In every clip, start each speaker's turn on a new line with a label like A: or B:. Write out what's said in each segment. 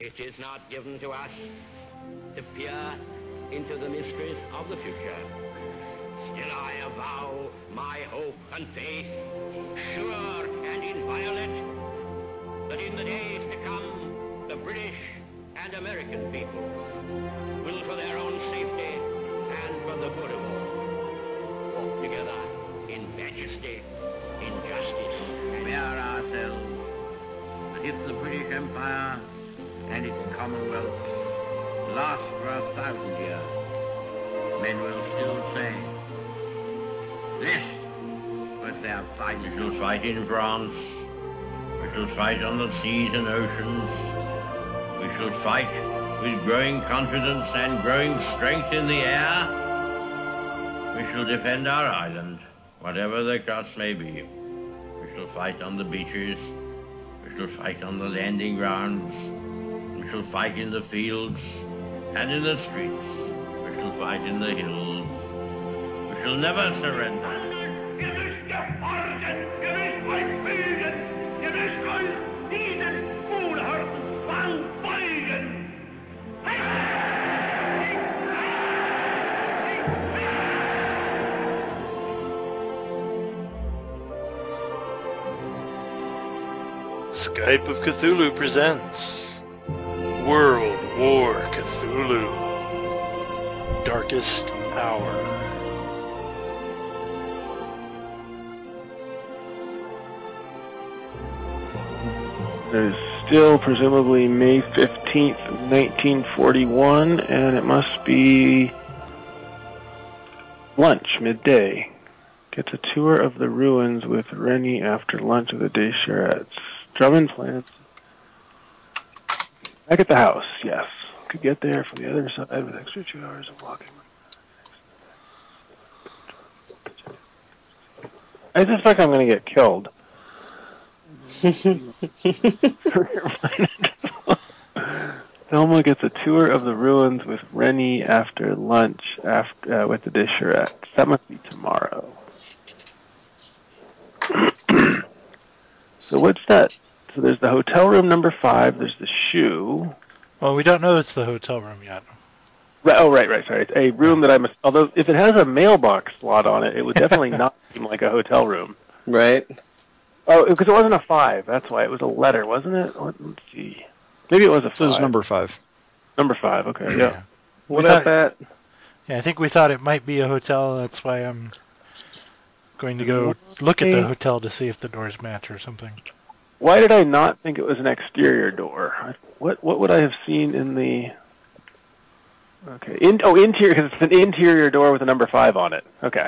A: It is not given to us to peer into the mysteries of the future. Still I avow my hope and faith, sure and inviolate, that in the days to come, the British and American people will, for their own safety and for the good of all, walk together in majesty, in justice. We are ourselves, that if the British Empire and its Commonwealth last for 1,000 years, men will still say, this was their fight. We shall fight in France. We shall fight on the seas and oceans. We shall fight with growing confidence and growing strength in the air. We shall defend our island, whatever the cost may be. We shall fight on the beaches. We shall fight on the landing grounds. We shall fight in the fields and in the streets. We shall fight in the hills. We shall never surrender.
B: Skype of Cthulhu presents World War Cthulhu Darkest Hour.
C: It is still presumably May 15th, 1941, and it must be lunch, midday. Gets a tour of the ruins with Rennie after lunch at the Descharets. Drummond plans. Back at the house, yes. Could get there from the other side with extra 2 hours of walking. I suspect I'm going to get killed. Thelma gets a tour of the ruins with Rennie after lunch with the Descharets. That must be tomorrow. So what's that? So there's the hotel room number 5. There's the shoe.
B: Well, we don't know it's the hotel room yet.
C: Right, sorry. It's a room that I must... Although, if it has a mailbox slot on it, it would definitely not seem like a hotel room.
D: Right.
C: Oh, because it wasn't a 5. That's why. It was a letter, wasn't it? Let's see. Maybe it was a 5.
E: So it's number 5.
C: Number 5, okay, yeah.
D: What about that?
B: Yeah, I think we thought it might be a hotel. That's why I'm going to go look at the hotel to see if the doors match or something.
C: Why did I not think it was an exterior door? What would I have seen in the... Okay. Interior, because it's an interior door with a number 5 on it. Okay.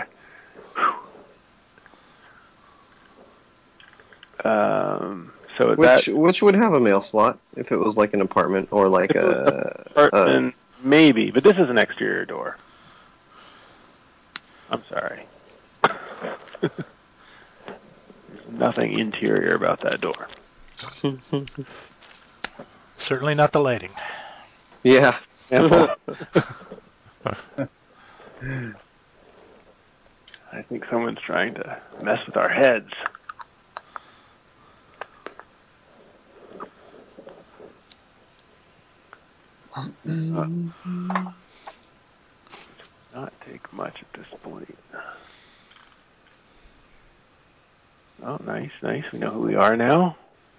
C: So
D: which would have a mail slot if it was like an apartment or like a
C: apartment, maybe, but this is an exterior door. I'm sorry. There's nothing interior about that door.
B: Certainly not the lighting.
D: Yeah.
C: I think someone's trying to mess with our heads. Not take much at this point. Oh, nice. We know who we are now.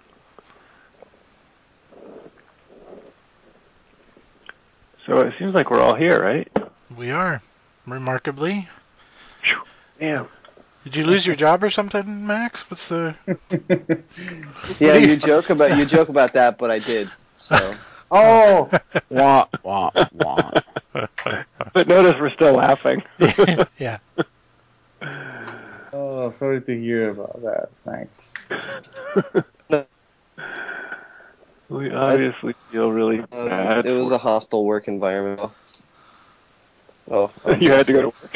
C: So it seems like we're all here, right?
B: We are, remarkably.
C: Damn.
B: Did you lose your job or something, Max? What's the...
D: Yeah, you joke about that, but I did. So.
E: Oh! Wah, wah, wah.
C: But notice we're still laughing.
B: Yeah.
F: Oh, sorry to hear about that. Thanks.
C: We obviously feel really bad.
D: It was a hostile work environment. Oh,
C: you had to go to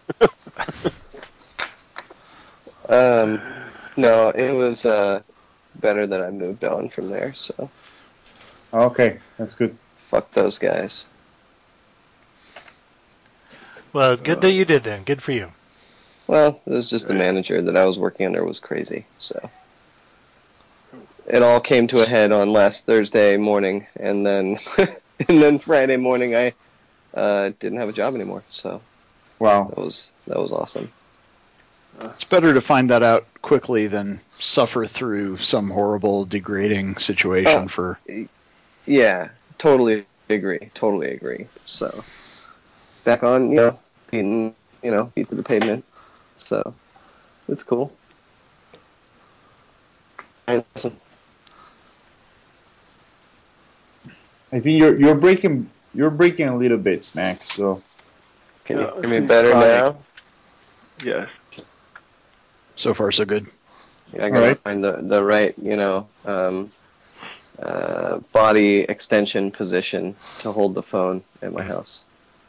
D: work. No, it was better that I moved on from there. So.
F: Okay, that's good.
D: Fuck those guys.
B: Well, it's good that you did then. Good for you.
D: Well, it was just the manager that I was working under was crazy, so. it all came to a head on last Thursday morning, and then and then Friday morning I didn't have a job anymore. So
F: Wow.
D: that was awesome.
E: It's better to find that out quickly than suffer through some horrible, degrading situation for...
D: Yeah, totally agree. So, back on, feet to the pavement. So, it's cool. Awesome.
F: I think you're breaking a little bit, Max. So
D: Can you hear me better now?
C: Yes.
E: So far, so good.
D: I gotta find the right, body extension position to hold the phone at my house.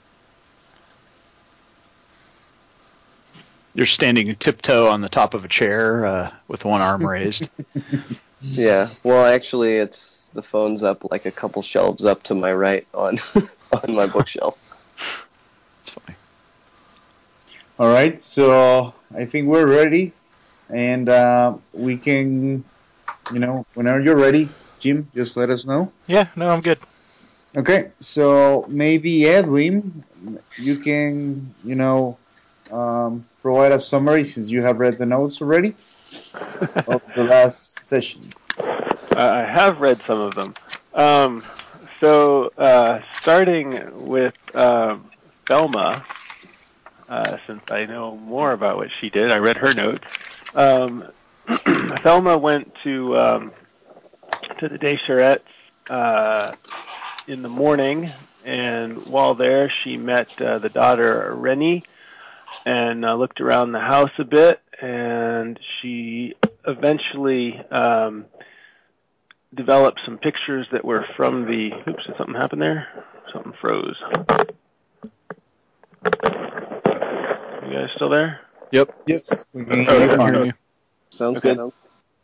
E: You're standing tiptoe on the top of a chair with one arm raised.
D: Yeah. Well, actually, the phone's up like a couple shelves up to my right on on my bookshelf.
E: It's funny.
F: all right. So I think we're ready, and we can, whenever you're ready, Jim, just let us know.
B: Yeah, no, I'm good.
F: Okay. So maybe Edwin, you can, provide a summary since you have read the notes already of the last session.
C: I have read some of them. Starting with Thelma, since I know more about what she did, I read her notes. Thelma went to the Descharets in the morning, and while there, she met the daughter Rennie and looked around the house a bit, and she eventually developed some pictures that were from the... Oops, did something happen there? Something froze. You guys still there?
E: Yep.
F: Yes, we can
E: I
F: hear you
E: can
F: fine.
E: hear you.
D: Sounds
C: Okay.
D: good.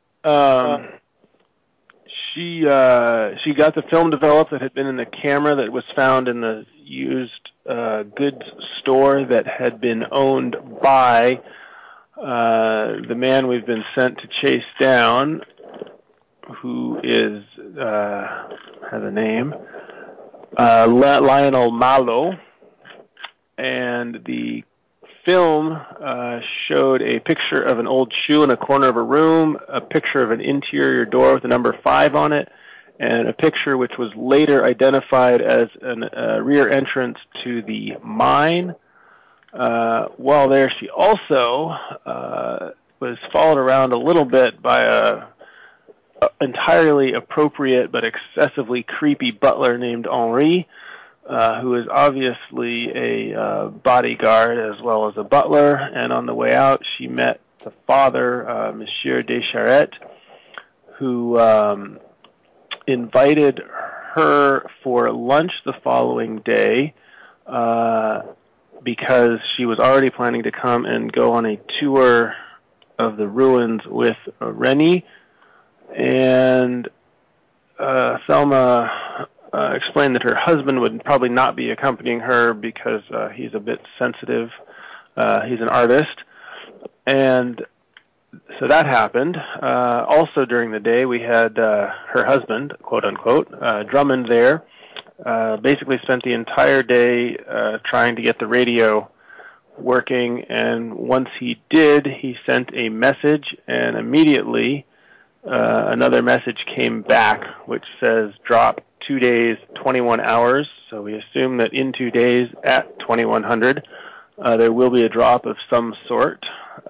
C: She got the film developed that had been in the camera that was found in the used goods store that had been owned by the man we've been sent to chase down, who is has a name, Lionel Malo, and the film showed a picture of an old shoe in a corner of a room, a picture of an interior door with the number 5 on it, and a picture which was later identified as a rear entrance to the mine. While there, she also was followed around a little bit by a entirely appropriate but excessively creepy butler named Henri, who is obviously a bodyguard as well as a butler. And on the way out, she met the father, Monsieur Descharets, who invited her for lunch the following day because she was already planning to come and go on a tour of the ruins with Rennie. And Thelma explained that her husband would probably not be accompanying her because he's a bit sensitive. He's an artist. And so that happened. Also during the day, we had her husband, quote unquote, Drummond there, basically spent the entire day trying to get the radio working. And once he did, he sent a message, and immediately another message came back which says drop 2 days, 21 hours. So we assume that in 2 days at 2100 there will be a drop of some sort.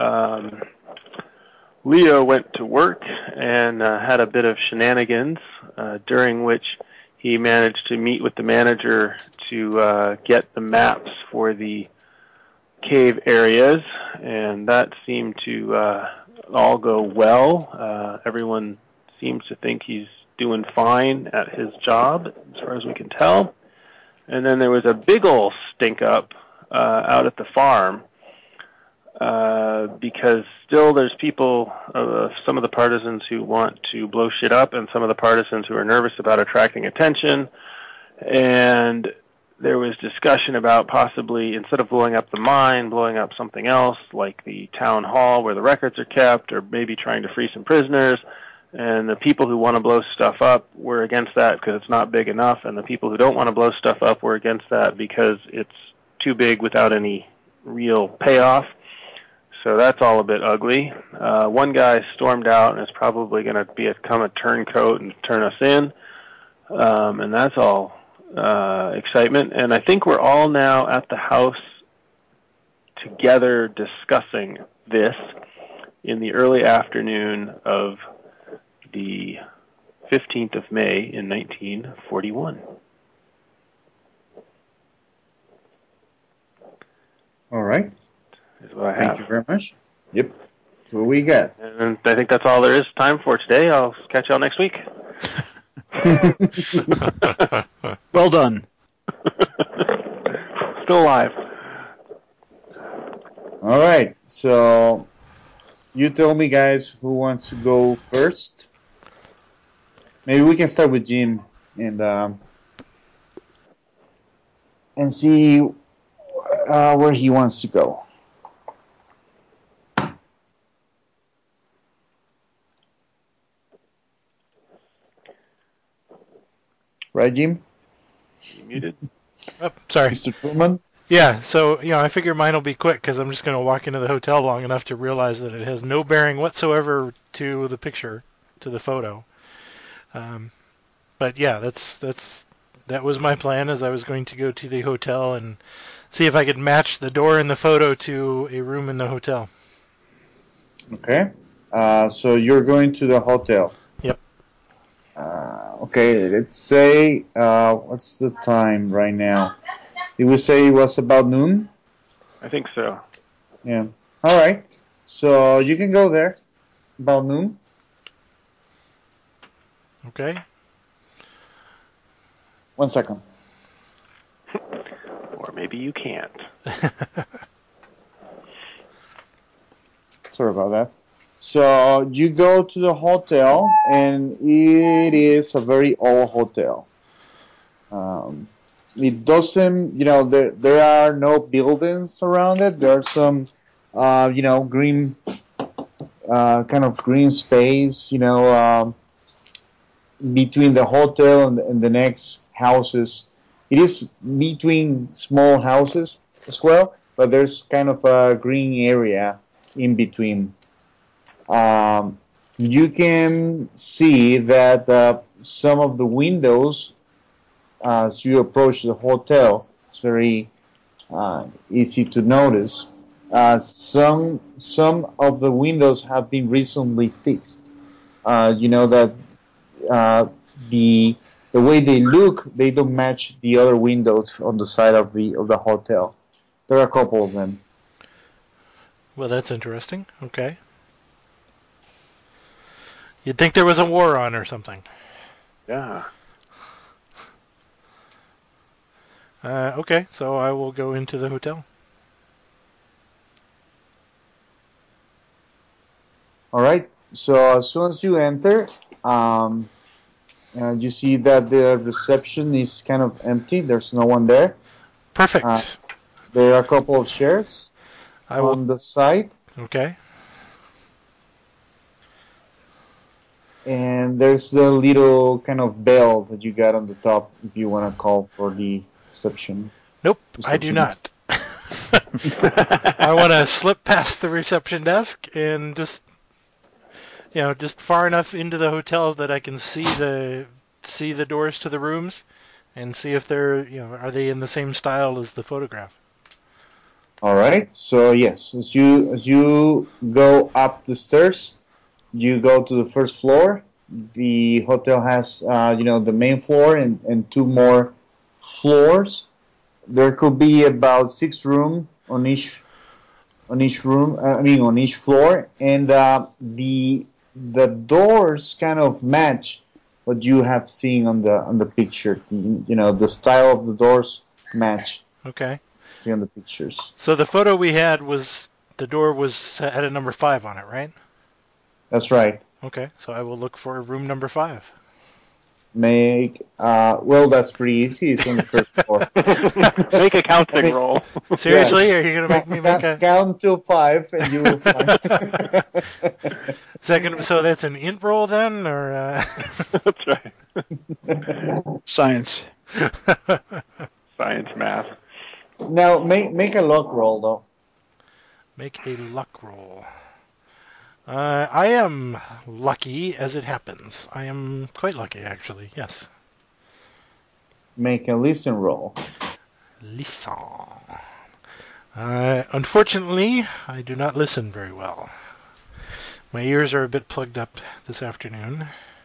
C: Leo went to work and had a bit of shenanigans, during which he managed to meet with the manager to get the maps for the cave areas, and that seemed to all go well. Everyone seems to think he's doing fine at his job, as far as we can tell. And then there was a big ol' stink up out at the farm, because still there's people, some of the partisans who want to blow shit up and some of the partisans who are nervous about attracting attention. And there was discussion about possibly, instead of blowing up the mine, blowing up something else, like the town hall where the records are kept, or maybe trying to free some prisoners. And the people who want to blow stuff up were against that because it's not big enough, and the people who don't want to blow stuff up were against that because it's too big without any real payoff. So that's all a bit ugly. One guy stormed out and is probably going to become a turncoat and turn us in, and that's all excitement. And I think we're all now at the house together discussing this in the early afternoon of the 15th of May in 1941.
F: All right.
C: Is what I have.
F: Thank you very much. Yep. That's what we got.
C: And I think that's all there is time for today. I'll catch y'all next week.
E: Well done.
C: Still alive.
F: All right. So you tell me, guys, who wants to go first? Maybe we can start with Jim and see where he wants to go. Right, Jim?
C: You muted?
B: Oh, sorry.
F: Mr. Truman?
B: Yeah, so, I figure mine will be quick because I'm just going to walk into the hotel long enough to realize that it has no bearing whatsoever to the picture, to the photo. But yeah, that was my plan, as I was going to go to the hotel and see if I could match the door in the photo to a room in the hotel.
F: Okay. So you're going to the hotel.
B: Yep.
F: Okay, let's say, what's the time right now? Did we say it was about noon?
C: I think so.
F: Yeah. All right. So you can go there about noon.
B: Okay.
F: 1 second.
C: Or maybe you can't.
F: Sorry about that. So you go to the hotel, and it is a very old hotel. It doesn't, there are no buildings around it. There are some, green, kind of green space, between the hotel and the next houses. It is between small houses as well, but there's kind of a green area in between. You can see that some of the windows, as you approach the hotel, it's very easy to notice. Some of the windows have been recently fixed. That the way they look, they don't match the other windows on the side of the hotel. There are a couple of them.
B: Well, that's interesting. Okay. You'd think there was a war on or something.
C: Yeah.
B: Okay, so I will go into the hotel.
F: All right. So as soon as you enter, you see that the reception is kind of empty. There's no one there.
B: Perfect.
F: There are a couple of chairs
B: I will.
F: on the side.
B: Okay.
F: And there's the little kind of bell that you got on the top if you want to call for the reception.
B: Nope, I do not. I want to slip past the reception desk and just far enough into the hotel that I can see the doors to the rooms and see if they're, are they in the same style as the photograph.
F: All right. So yes, as you go up the stairs, you go to the first floor. The hotel has, the main floor and two more floors. There could be about 6 rooms on each room. On each floor, and the doors kind of match what you have seen on the picture. The style of the doors match.
B: Okay.
F: See on the pictures.
B: So the photo we had the door had a number 5 on it, right?
F: That's right.
B: Okay, so I will look for room number 5.
F: Make well, that's pretty easy. It's on the first floor.
C: Make a counting
F: Okay.
C: roll.
B: Seriously, are you gonna make me make a
F: Count till 5, and you will find.
B: second? So that's an int roll then, or?
C: That's right.
E: Science.
C: Science, math.
F: Now make a luck roll though.
B: Make a luck roll. I am lucky as it happens. I am quite lucky, actually. Yes.
F: Make a listen roll.
B: Listen. Unfortunately, I do not listen very well. My ears are a bit plugged up this afternoon.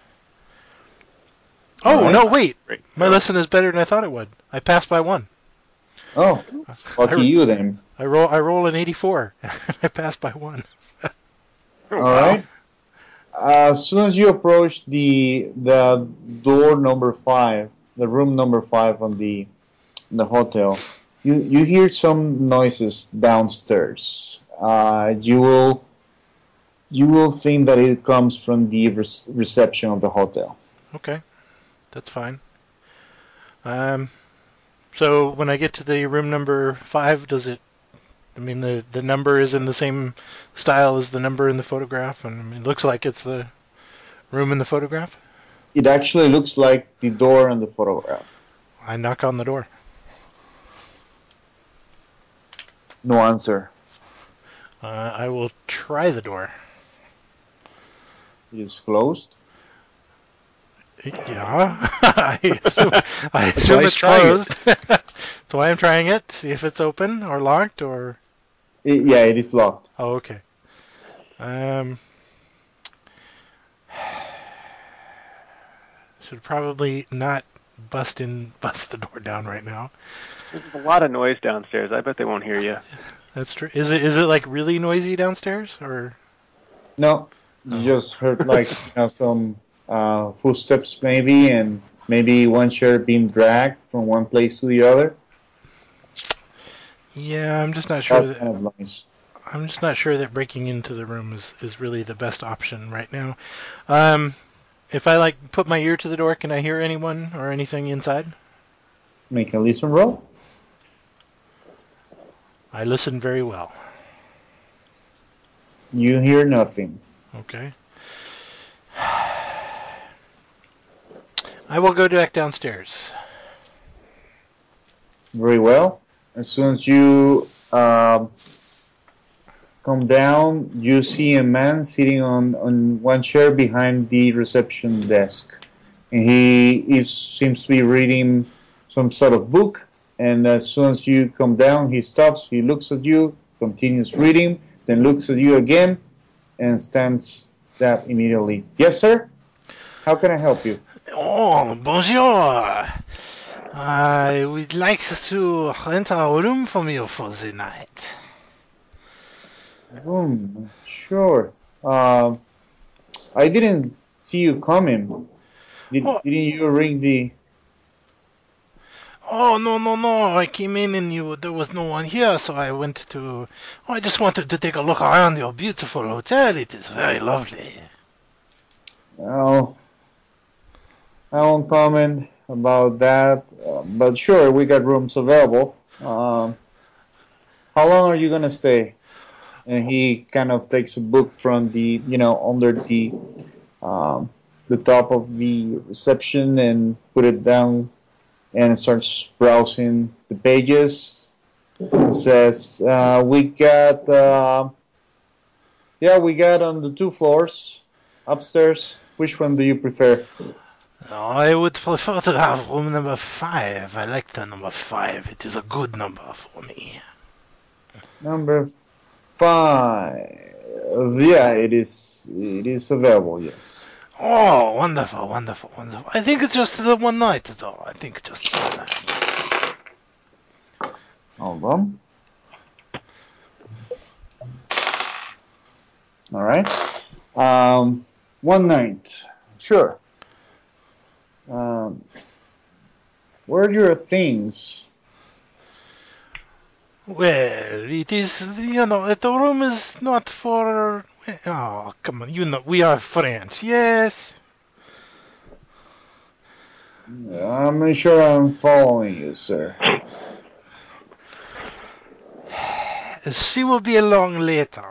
B: Oh,
F: Alright.
B: no, wait.
C: Great.
B: My listen is better than I thought it would. I passed by 1.
F: Oh, lucky you then.
B: I roll an 84. I passed by 1.
C: Oh,
F: All
C: wow.
F: right. As soon as you approach the door number 5, the room number 5 on the hotel, you hear some noises downstairs. You will think that it comes from the reception of the hotel.
B: Okay, that's fine. So when I get to the room number 5, does it? I mean, the number is in the same style as the number in the photograph, and I mean, it looks like it's the room in the photograph.
F: It actually looks like the door on the photograph.
B: I knock on the door.
F: No answer.
B: I will try the door.
F: It is closed.
B: Yeah, I assume
E: why
B: it's
E: he's trying it.
B: closed. That's why I'm trying it. See if it's open or locked or.
F: Yeah, it is locked.
B: Oh, okay. Should probably not bust the door down right now.
C: There's a lot of noise downstairs. I bet they won't hear you.
B: That's true. Is it like really noisy downstairs or?
F: No, you just heard like some footsteps maybe, and maybe one chair being dragged from one place to the other.
B: Yeah, I'm just not sure
F: That kind of noise.
B: I'm just not sure that breaking into the room is really the best option right now. If I like put my ear to the door, can I hear anyone or anything inside?
F: Make a listen roll.
B: I listen very well.
F: You hear nothing.
B: Okay. I will go back downstairs.
F: Very well. As soon as you come down, you see a man sitting on one chair behind the reception desk. And he seems to be reading some sort of book. And as soon as you come down, he stops, he looks at you, continues reading, then looks at you again, and stands up immediately. Yes, sir? How can I help you?
B: Oh, bonjour. I would like to rent a room from you for the night.
F: Sure. I didn't see you coming. Didn't you ring the...
B: Oh, no. I came in and there was no one here, so I went to... Oh, I just wanted to take a look around your beautiful hotel. It is very lovely.
F: Well, I won't comment about that, but sure, we got rooms available. How long are you gonna stay? And he kind of takes a book from the, under the top of the reception and put it down and starts browsing the pages. It says, we got on the 2 floors upstairs. Which one do you prefer?
B: I would prefer to have room number 5. I like the number 5. It is a good number for me.
F: Number 5. Yeah, it is available, yes.
B: Oh, wonderful. I think it's just the one night, though. I think just the one night.
F: Hold on. All right. One night. Sure. Where are your things?
B: Well, it is, the room is not for... Oh, come on, we are French, yes?
F: I'm not sure I'm following you, sir.
B: She will be along later.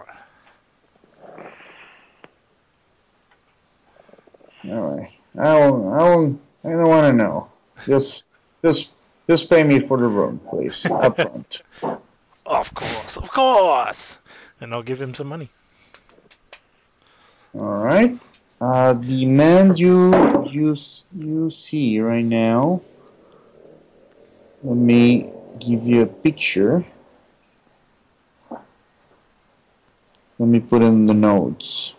F: All right. I don't want to know. Just pay me for the room, please, up front.
B: Of course. And I'll give him some money.
F: All right. The man you see right now. Let me give you a picture. Let me put in the notes.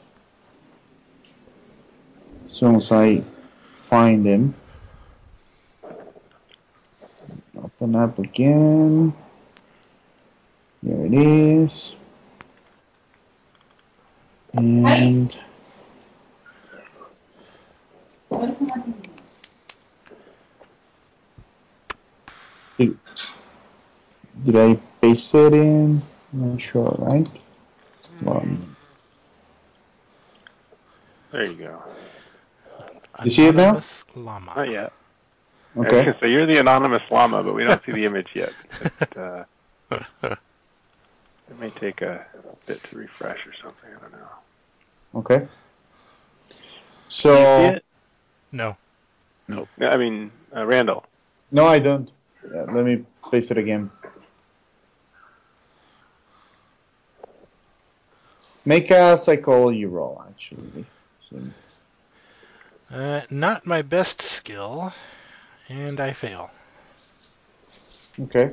F: As soon as I find him. Open up again. There it is. And did I paste it in? I'm not sure, right?
C: There you go.
F: You see it now?
B: Anonymous llama.
C: Not yet.
F: Okay.
C: So you're the anonymous llama, but we don't see the image yet. It may take a bit to refresh or something. I don't know.
F: Okay. So.
C: Do you see it?
B: No.
C: No, I mean, Randall.
F: No, I don't. Let me paste it again. Make a psychology roll, actually.
B: Not my best skill, and I fail.
F: Okay.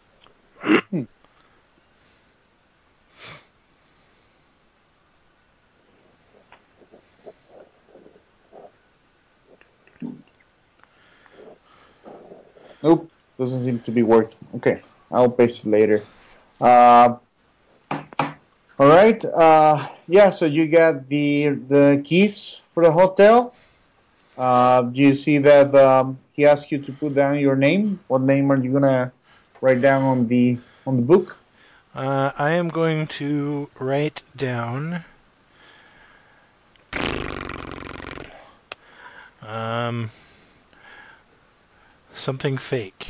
F: Nope, doesn't seem to be working. Okay, I'll paste it later. All right. Yeah. So you got the keys for the hotel. Do you see that he asked you to put down your name? What name are you gonna write down on the book?
B: I am going to write down something fake.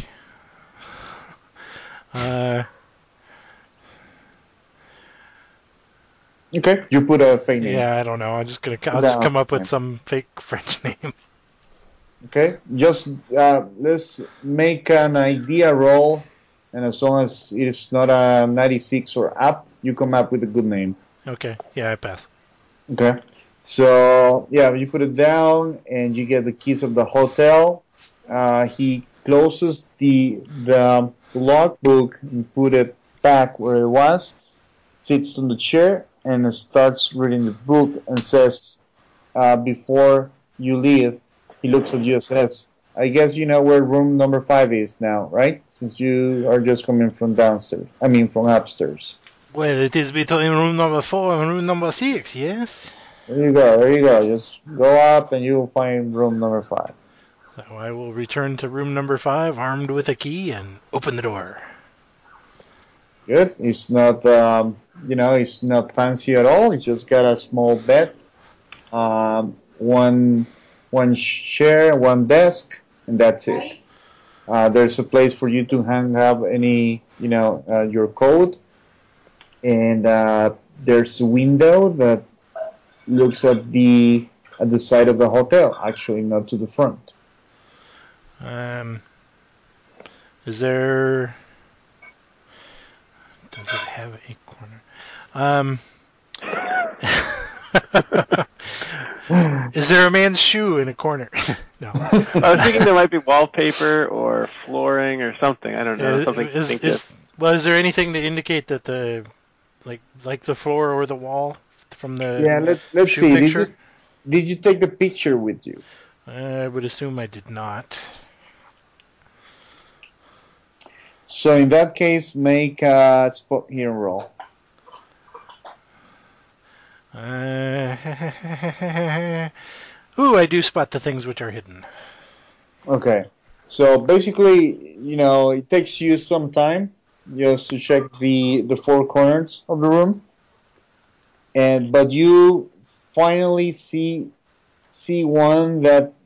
F: Okay, you put a fake name.
B: Yeah, I don't know. I'll just come up with some fake French name.
F: Okay, just let's make an idea roll, and as long as it is not a 96 or up, you come up with a good name.
B: Okay, yeah, I pass.
F: Okay, so yeah, you put it down, and you get the keys of the hotel. He closes the logbook and put it back where it was. Sits on the chair and starts reading the book and says, "Before you leave." He looks at you and says, I guess you know where room number 5 is now, right? Since you are just coming from downstairs. I mean, from upstairs.
B: Well, it is between room number 4 and room number 6, yes?
F: There you go. Just go up and you will find room number 5.
B: So I will return to room number 5, armed with a key, and open the door.
F: Good. It's not, it's not fancy at all. It's just got a small bed, one chair, one desk, and that's it. There's a place for you to hang up any, your coat, and there's a window that looks at the side of the hotel. Actually, not to the front.
B: Is there? Does it have a corner? Is there a man's shoe in a corner? No.
C: I was thinking there might be wallpaper or flooring or something. I don't know. Something distinctive.
B: Is there anything to indicate that the like the floor or the wall from the
F: let's
B: shoe
F: see.
B: picture?
F: Did you take the picture with you?
B: I would assume I did not.
F: So in that case, make a spot here roll.
B: Ooh, I do spot the things which are hidden.
F: Okay. So basically, it takes you some time just to check the 4 corners of the room, but you finally see one that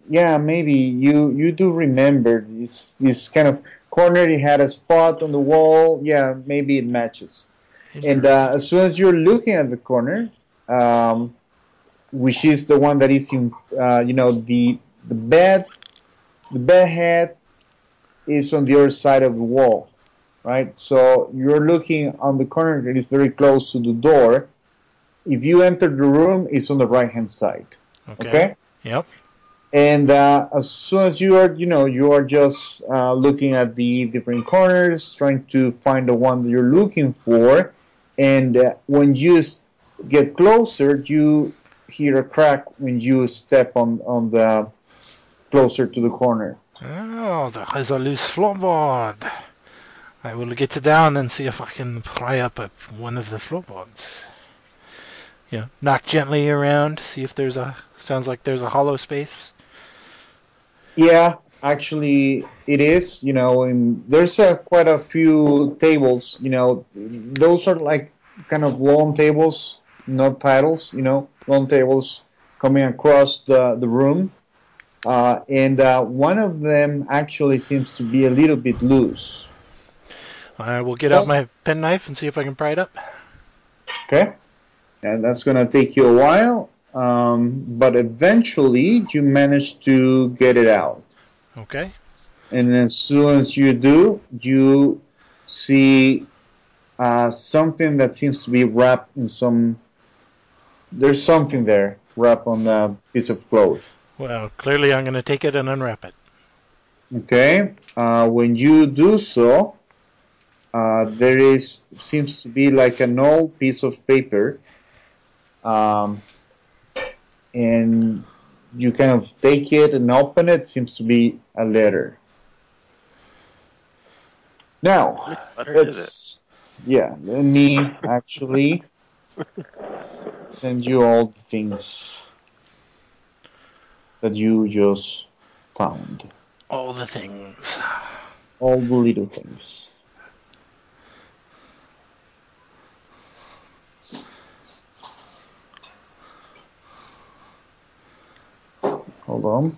F: yeah, maybe you do remember this kind of corner. It had a spot on the wall. Yeah, maybe it matches. And
B: Interesting.
F: as soon as you're looking at the corner, um, which is the one that is in, the bed, the bed head is on the other side of the wall, right? So you're looking on the corner that is very close to the door. If you enter the room, it's on the right hand side. Okay.
B: Yep.
F: And as soon as you are just looking at the different corners, trying to find the one that you're looking for. And when you get closer, you hear a crack when you step on the closer to the corner.
B: Oh, there is a loose floorboard. I will get down and see if I can pry up one of the floorboards. Knock gently around, see if sounds like there's a hollow space.
F: Yeah, actually, it is. And there's quite a few tables. Those are like kind of long tables, not titles. Long tables coming across the room, and one of them actually seems to be a little bit loose.
B: I will get out my penknife and see if I can pry it up.
F: Okay, and that's gonna take you a while, but eventually you manage to get it out.
B: Okay.
F: And as soon as you do, you see something that seems to be wrapped in some. There's something there wrapped on a piece of cloth.
B: Well, clearly I'm going to take it and unwrap it.
F: Okay. When you do so, there seems to be like an old piece of paper, and you kind of take it and open it. Seems to be a letter. Now, let me actually send you all the things that you just found.
B: All the things.
F: All the little things. Hold on.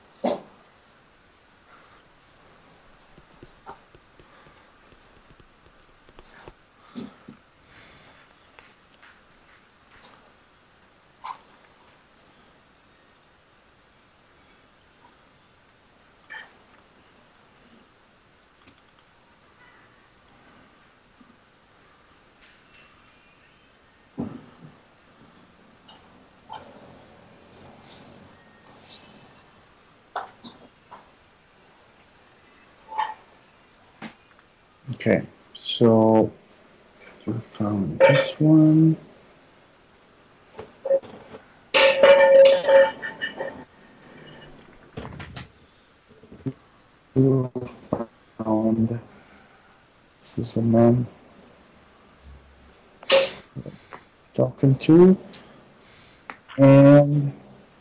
F: Okay, so you found this one. You found this is the man talking to, and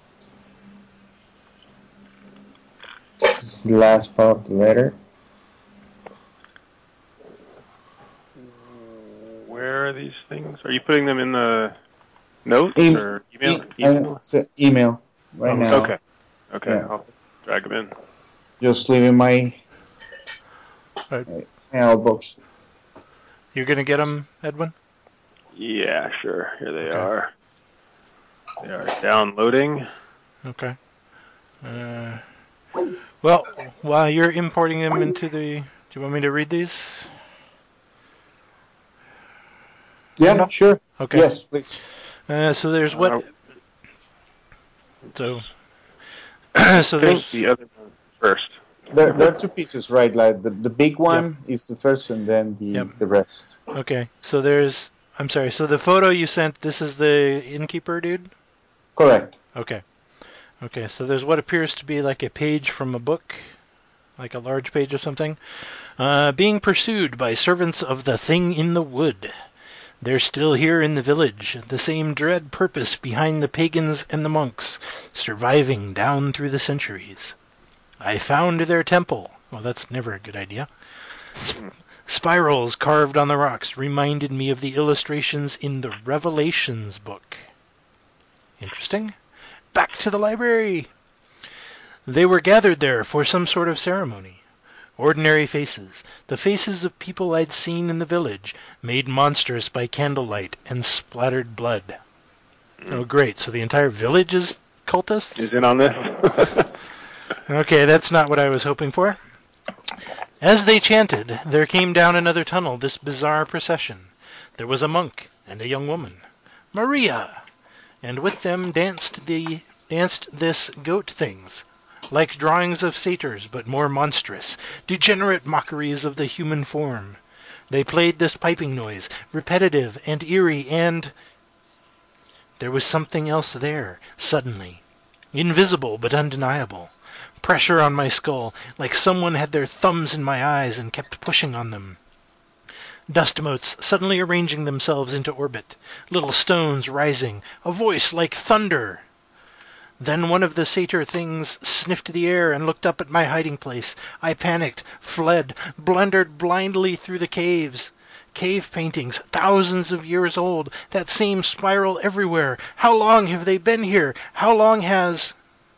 F: this is the last part of the letter.
C: Where are these things? Are you putting them in the notes or email?
F: Email right now.
C: Okay. Yeah. I'll drag them in.
F: Just leaving my mailbox.
B: You're going to get them, Edwin?
C: Yeah, sure. Here they are. They are downloading.
B: Okay. Well, while you're importing them into do you want me to read these?
F: Yeah,
B: no?
F: Sure.
B: Okay.
F: Yes, please.
B: So there's what? So
C: there's the other one first.
F: There are two pieces, right? Like the big one is the first, and then the rest.
B: Okay. So I'm sorry. So the photo you sent, this is the innkeeper dude?
F: Correct.
B: Okay. Okay. So there's what appears to be like a page from a book, like a large page of something. Being pursued by servants of the thing in the wood. They're still here in the village, the same dread purpose behind the pagans and the monks, surviving down through the centuries. I found their temple. Well, that's never a good idea. Spirals carved on the rocks reminded me of the illustrations in the Revelations book. Interesting. Back to the library. They were gathered there for some sort of ceremony. Ordinary faces, the faces of people I'd seen in the village, made monstrous by candlelight and splattered blood. Oh, great. So the entire village is cultists?
C: Is in on this?
B: Okay, that's not what I was hoping for. As they chanted, there came down another tunnel this bizarre procession. There was a monk and a young woman, Maria, and with them danced this goat things, like drawings of satyrs, but more monstrous, degenerate mockeries of the human form. They played this piping noise, repetitive and eerie, and there was something else there, suddenly. Invisible, but undeniable. Pressure on my skull, like someone had their thumbs in my eyes and kept pushing on them. Dust motes suddenly arranging themselves into orbit, little stones rising, a voice like thunder. Then one of the satyr things sniffed the air and looked up at my hiding place. I panicked, fled, blundered blindly through the caves. Cave paintings, thousands of years old, that same spiral everywhere. How long have they been here? How long has...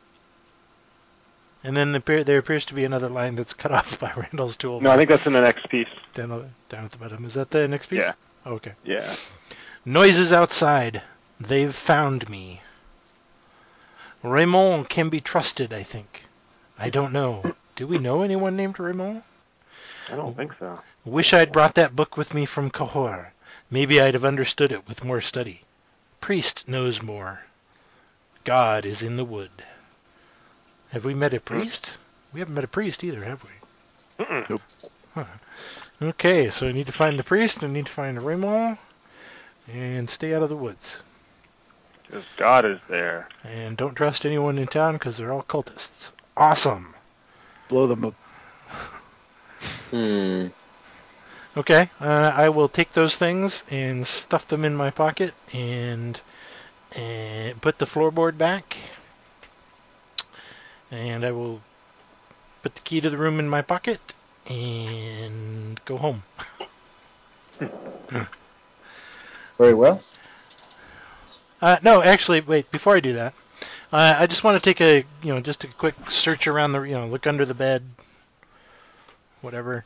B: And then there appears to be another line that's cut off by Randall's tool.
C: No, I think that's in the next piece.
B: Down at the bottom. Is that the next piece?
C: Yeah.
B: Oh, okay.
C: Yeah.
B: Noises outside. They've found me. Raymond can be trusted, I think. I don't know. Do we know anyone named Raymond?
C: I don't think so.
B: Wish I'd brought that book with me from Cahors. Maybe I'd have understood it with more study. Priest knows more. God is in the wood. Have we met a priest? We haven't met a priest either, have we?
C: Mm-mm.
B: Huh. Okay, so I need to find the priest, I need to find Raymond, and stay out of the woods.
C: Because God is there.
B: And don't trust anyone in town because they're all cultists. Awesome.
E: Blow them up.
B: Okay, I will take those things and stuff them in my pocket and put the floorboard back. And I will put the key to the room in my pocket and go home.
F: Very well.
B: No, actually, wait, before I do that, I just want to take just a quick search around the, look under the bed, whatever,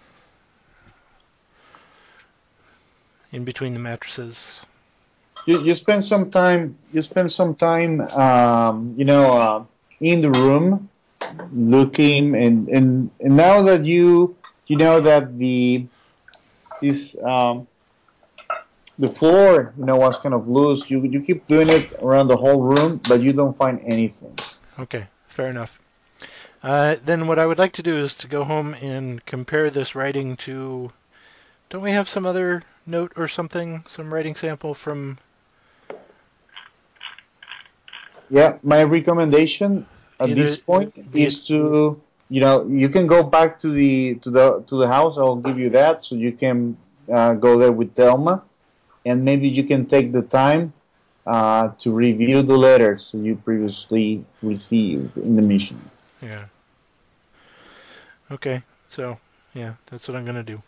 B: in between the mattresses.
F: You spend some time. In the room, looking, and now that you know that the floor was kind of loose. You keep doing it around the whole room, but you don't find anything.
B: Okay, fair enough. Then what I would like to do is to go home and compare this writing to... Don't we have some other note or something? Some writing sample from...
F: Yeah, my recommendation at this point is to, you can go back to the house. I'll give you that, so you can go there with Thelma, and maybe you can take the time to review the letters you previously received in the mission.
B: Yeah. Okay, so, yeah, that's what I'm going to do.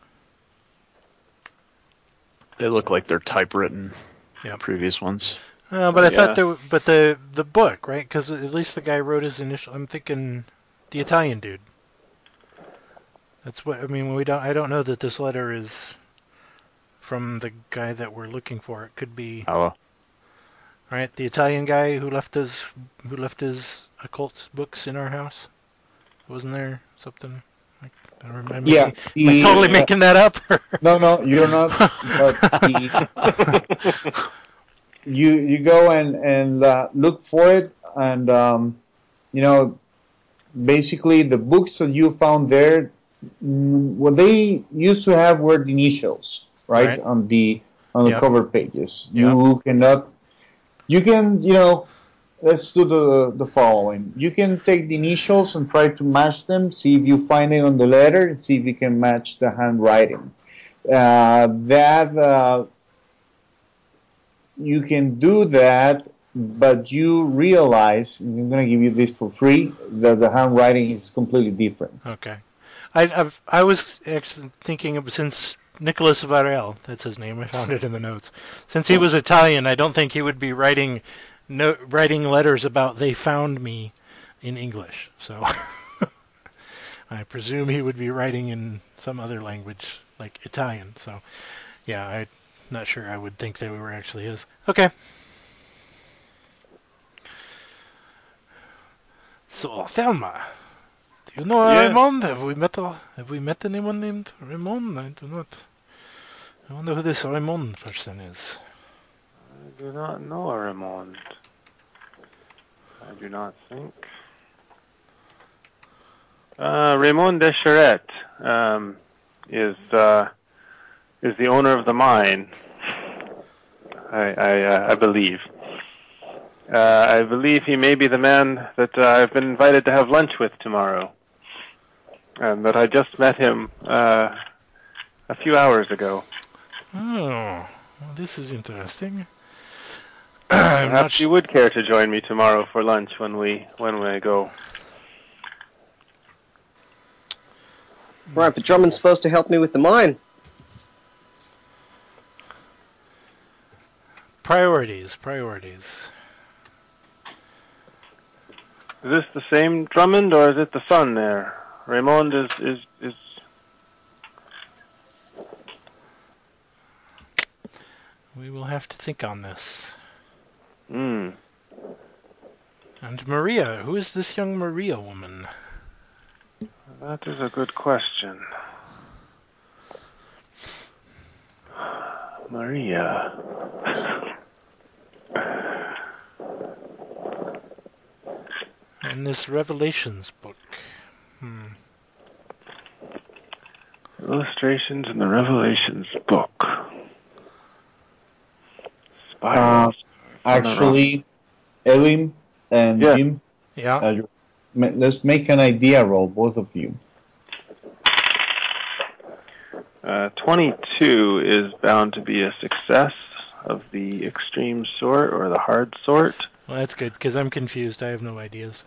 E: They look like they're typewritten.
B: Yeah.
E: Previous ones.
B: But I thought the book, right? Because at least the guy wrote his initial. I'm thinking the Italian dude. That's what I mean. I don't know that this letter is from the guy that we're looking for. It could be.
E: Oh.
B: Right, the Italian guy who left his occult books in our house. Wasn't there something? I don't remember.
F: Yeah.
B: Am I totally making that up?
F: No, you're not. But you go and look for it, and basically the books that you found there, what they used to have were the initials, right? On the cover pages. You can let's do the following. You can take the initials and try to match them, see if you find it on the letter, and see if you can match the handwriting. You can do that, but you realize, and I'm going to give you this for free, that the handwriting is completely different.
B: Okay. I was actually thinking of, since Nicholas Varel, that's his name, I found it in the notes. Since he was Italian, I don't think he would be writing letters about "they found me" in English. So I presume he would be writing in some other language, like Italian. So yeah, I'm not sure I would think they were actually his. Okay. So, Thelma, do you know
C: Yeah.
B: Raymond? Have we met anyone named Raymond? I do not. I wonder who this Raymond person is.
C: I do not know Raymond. I do not think. Raymond de Charette is the owner of the mine. I believe. I believe he may be the man that I've been invited to have lunch with tomorrow, and that I just met him a few hours ago.
B: Oh, well, this is interesting. I'm not
C: Perhaps you would care to join me tomorrow for lunch when we go.
D: Right, but Drummond's supposed to help me with the mine.
B: Priorities.
C: Is this the same Drummond, or is it the son there? Raymond is.
B: We will have to think on this.
C: Hmm.
B: And Maria, who is this young Maria woman?
C: That is a good question. Maria.
B: In this Revelations book.
C: Illustrations in the Revelations book. Spirals.
F: Actually, Elim and
C: Yeah.
F: Jim,
B: Yeah.
F: let's make an idea roll, both of you.
C: 22 is bound to be a success of the extreme sort or the hard sort.
B: Well, that's good, because I'm confused. I have no ideas.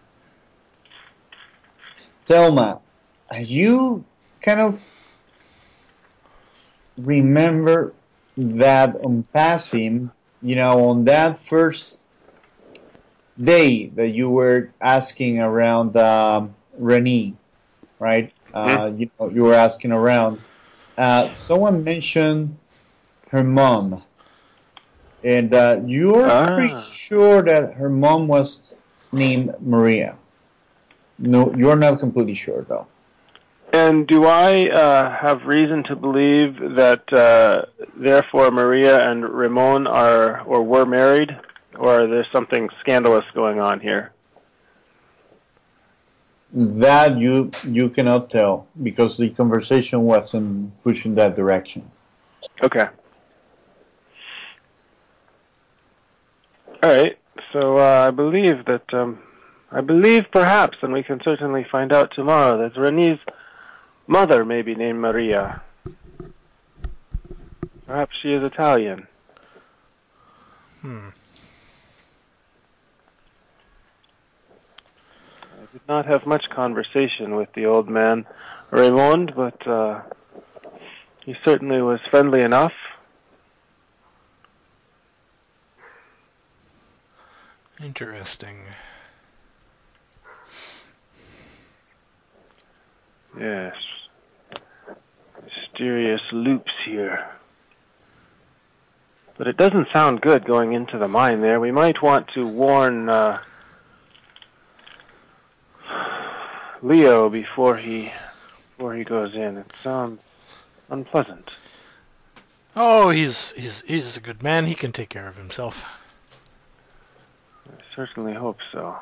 F: Thelma, you kind of remember that on passing, on that first day that you were asking around Renee, right? You were asking around. Someone mentioned her mom, and you're pretty sure that her mom was named Maria. No, you're not completely sure, though.
C: And do I have reason to believe that, therefore, Maria and Ramon are or were married, or there's something scandalous going on here?
F: That you cannot tell because the conversation wasn't pushing that direction.
C: Okay. All right. So I believe perhaps, and we can certainly find out tomorrow, that Renee's mother may be named Maria. Perhaps she is Italian.
B: Hmm.
C: I did not have much conversation with the old man, Raymond, but he certainly was friendly enough.
B: Interesting.
C: Yes. Mysterious loops here. But it doesn't sound good going into the mine there. We might want to warn Leo before he goes in. It sounds unpleasant.
B: Oh, he's a good man. He can take care of himself.
C: I certainly hope so.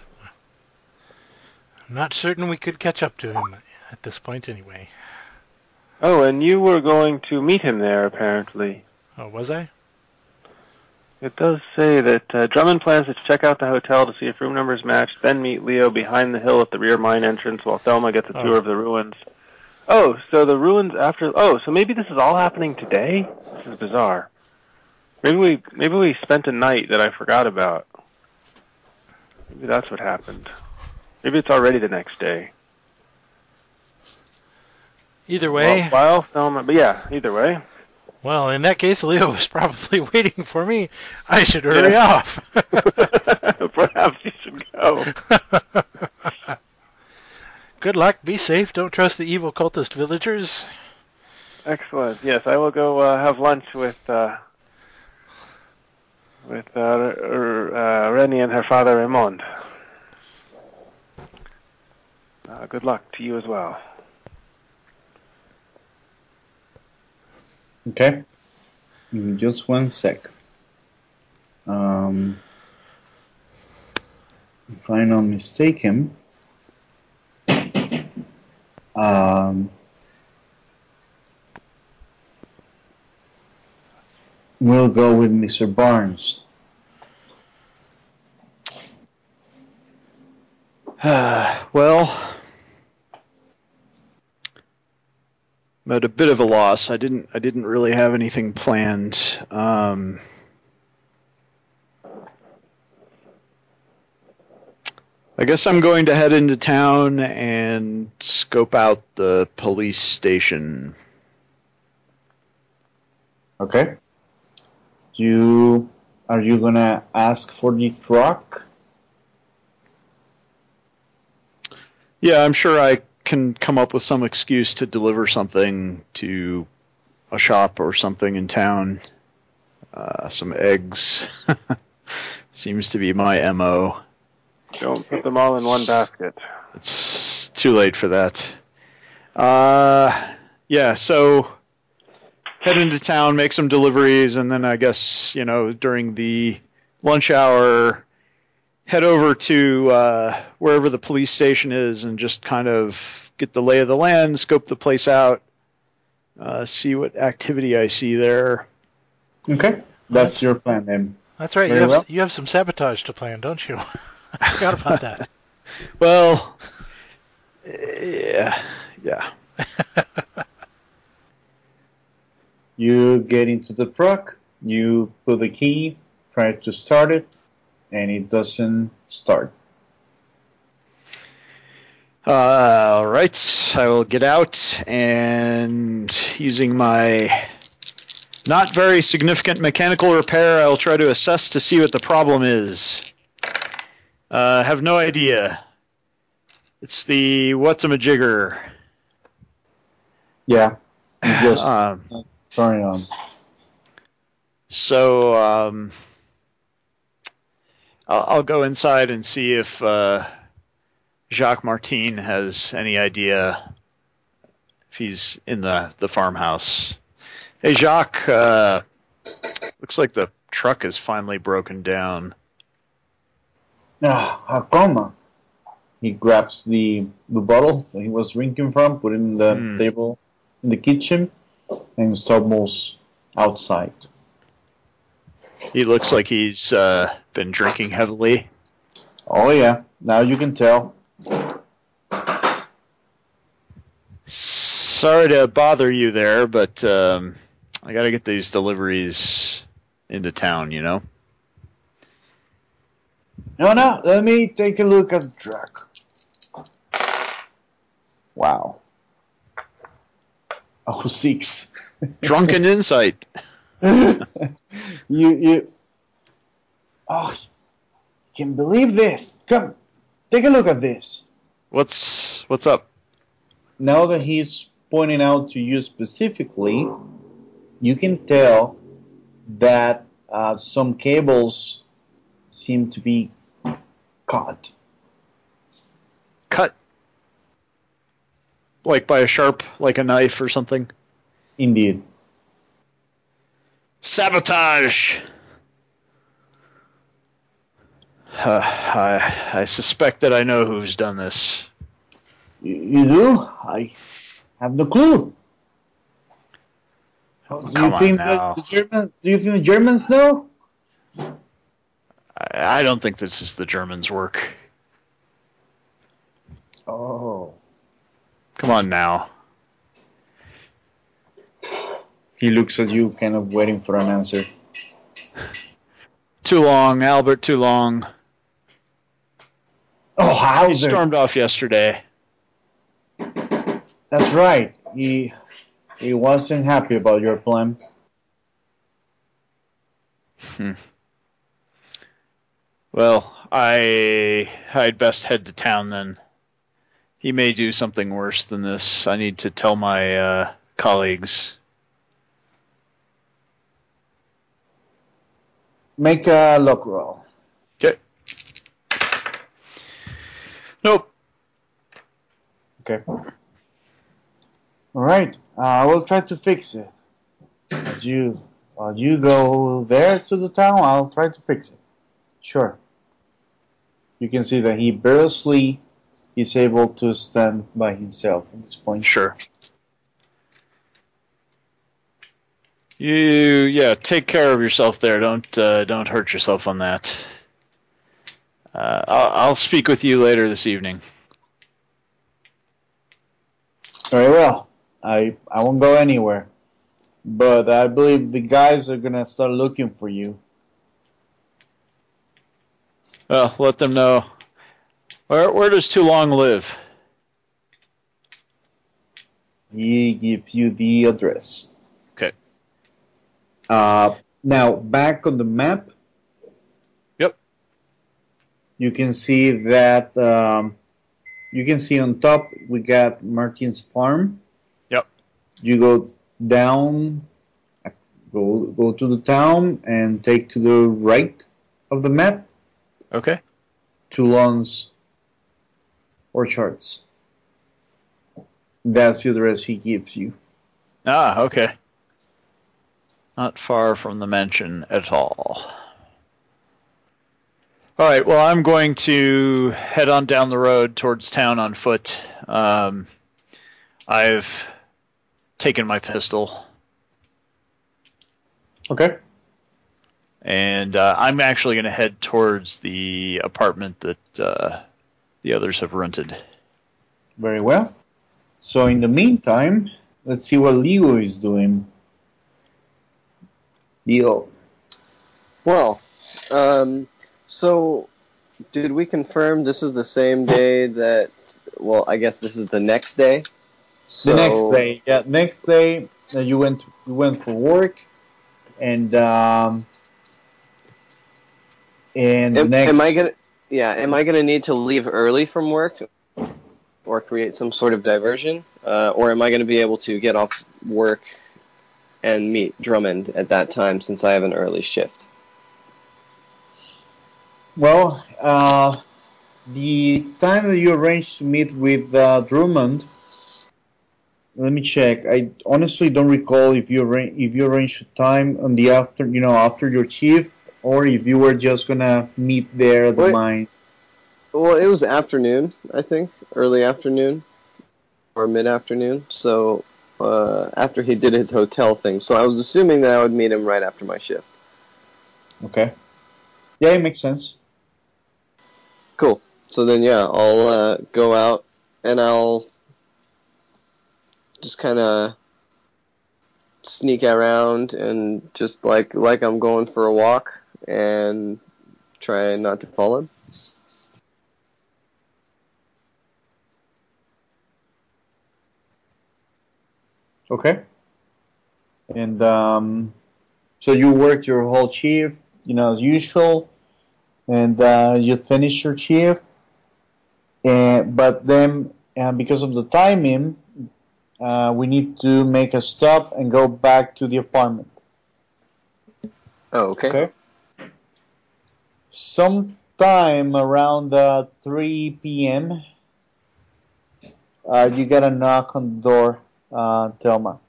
B: I'm not certain we could catch up to him at this point anyway.
C: Oh, and you were going to meet him there, apparently.
B: Oh, was I?
C: It does say that Drummond plans to check out the hotel to see if room numbers match, then meet Leo behind the hill at the rear mine entrance while Thelma gets a tour of the ruins. Oh, so the ruins after... Oh, so maybe this is all happening today? This is bizarre. Maybe we spent a night that I forgot about. Maybe that's what happened. Maybe it's already the next day.
B: Either way.
C: Well, Thelma... But yeah, either way.
B: Well, in that case, Leo was probably waiting for me. I should hurry off.
C: Perhaps you should go.
B: Good luck. Be safe. Don't trust the evil cultist villagers.
C: Excellent. Yes, I will go have lunch with Rennie and her father Raymond. Good luck to you as well.
F: Okay. Give me just 1 sec. If I'm not mistaken, we'll go with Mr. Barnes.
E: Well, I'm at a bit of a loss. I didn't really have anything planned. I guess I'm going to head into town and scope out the police station.
F: Okay. Are you gonna ask for the truck?
E: Yeah, I'm sure I can come up with some excuse to deliver something to a shop or something in town. Some eggs. Seems to be my MO.
C: Don't put them all in one basket.
E: It's too late for that. Yeah, so head into town, make some deliveries, and then I guess, during the lunch hour, head over to wherever the police station is and just kind of get the lay of the land, scope the place out, see what activity I see there.
F: Okay. That's your plan then.
B: That's right.
F: Very
B: You have some sabotage to plan, don't you? I forgot about that.
E: Well, yeah.
F: You get into the truck, you put the key, try to start it, and it doesn't start.
E: All right, I will get out and using my not very significant mechanical repair, I'll try to assess to see what the problem is. Have no idea. It's the what's-a-majigger.
F: Yeah. You just turn it on.
E: So I'll go inside and see if Jacques Martin has any idea if he's in the farmhouse. Hey, Jacques, looks like the truck is finally broken down.
F: How come? He grabs the bottle that he was drinking from, put it in the table in the kitchen, and stumbles outside.
E: He looks like he's been drinking heavily.
F: Oh yeah, now you can tell.
E: Sorry to bother you there, but I gotta get these deliveries into town,
F: No, let me take a look at the truck. Wow. Oh, 6.
E: Drunken insight.
F: You can't believe this. Come, take a look at this.
E: What's up?
F: Now that he's pointing out to you specifically, you can tell that some cables seem to be cut.
E: Cut? Like by like a knife or something?
F: Indeed.
E: Sabotage! I suspect that I know who's done this.
F: You do? I have no clue.
E: Oh,
F: Do you think the Germans know?
E: I don't think this is the Germans' work.
F: Oh.
E: Come on now.
F: He looks at you, kind of waiting for an answer.
E: Too long, Albert, too long.
F: Oh, how?
E: He stormed off yesterday.
F: That's right. He wasn't happy about your plan.
E: Well, I'd best head to town then. He may do something worse than this. I need to tell my colleagues.
F: Make a luck roll.
E: Okay. Nope.
F: Okay. All right. I will try to fix it. While you go there to the town, I'll try to fix it. Sure. You can see that he barely is able to stand by himself at this point.
E: Sure. Take care of yourself there. Don't hurt yourself on that. I'll speak with you later this evening.
F: Very well. I won't go anywhere. But I believe the guys are gonna start looking for you.
E: Well, let them know. Where does Too Long live?
F: He gives you the address.
E: Okay.
F: Now, back on the map.
E: Yep.
F: You can see that. You can see on top we got Martin's farm.
E: Yep.
F: You go down, go to the town, and take to the right of the map.
E: Okay.
F: Toulon's orchards. That's the address he gives you.
E: Ah, okay. Not far from the mansion at all. All right, well, I'm going to head on down the road towards town on foot. I've taken my pistol.
F: Okay.
E: And I'm actually going to head towards the apartment that the others have rented.
F: Very well. So in the meantime, let's see what Leo is doing. Leo.
D: Well, so did we confirm this is the same day that? Well, I guess this is the next day. So,
F: The next day, yeah. Next day, you went for work, and
D: am I gonna need to leave early from work, or create some sort of diversion, or am I gonna be able to get off work and meet Drummond at that time since I have an early shift?
F: well, the time that you arranged to meet with Drummond. Let me check. I honestly don't recall if you arranged a time on the after your shift, or if you were just gonna meet there at the mine.
D: Well, it was afternoon, I think, early afternoon or mid-afternoon. So after he did his hotel thing, so I was assuming that I would meet him right after my shift.
F: Okay. Yeah, it makes sense.
D: Cool. So then, yeah, I'll go out and I'll just kind of sneak around and just like I'm going for a walk and try not to fall him.
F: Okay. And so you worked your whole shift, as usual, and you finished your shift. But then, because of the timing, we need to make a stop and go back to the apartment.
D: Oh, okay.
F: Sometime around 3 p.m., you get a knock on the door, Thelma.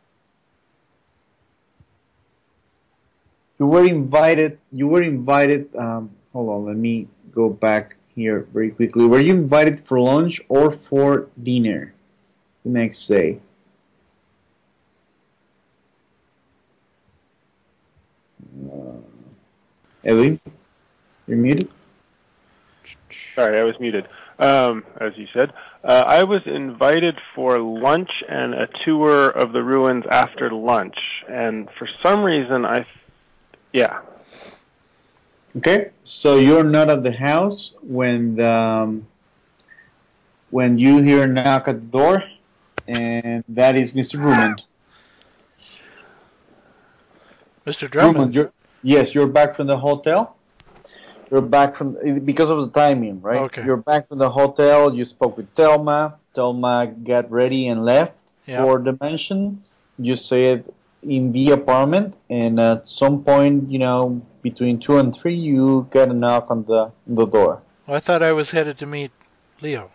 F: You were invited. Hold on, let me go back here very quickly. Were you invited for lunch or for dinner the next day? Edwin, you're muted.
C: Sorry, I was muted. As you said, I was invited for lunch and a tour of the ruins after lunch, and for some reason, yeah.
F: Okay, so you're not at the house when you hear a knock at the door, and that is Mr. Drummond.
B: Mr. Drummond.
F: Yes, you're back from the hotel. You're back from because of the timing, right?
B: Okay.
F: You're back from the hotel. You spoke with Thelma. Thelma got ready and left for the mansion. You stayed in the apartment, and at some point, between 2 and 3, you get a knock on the door.
B: Well, I thought I was headed to meet Leo.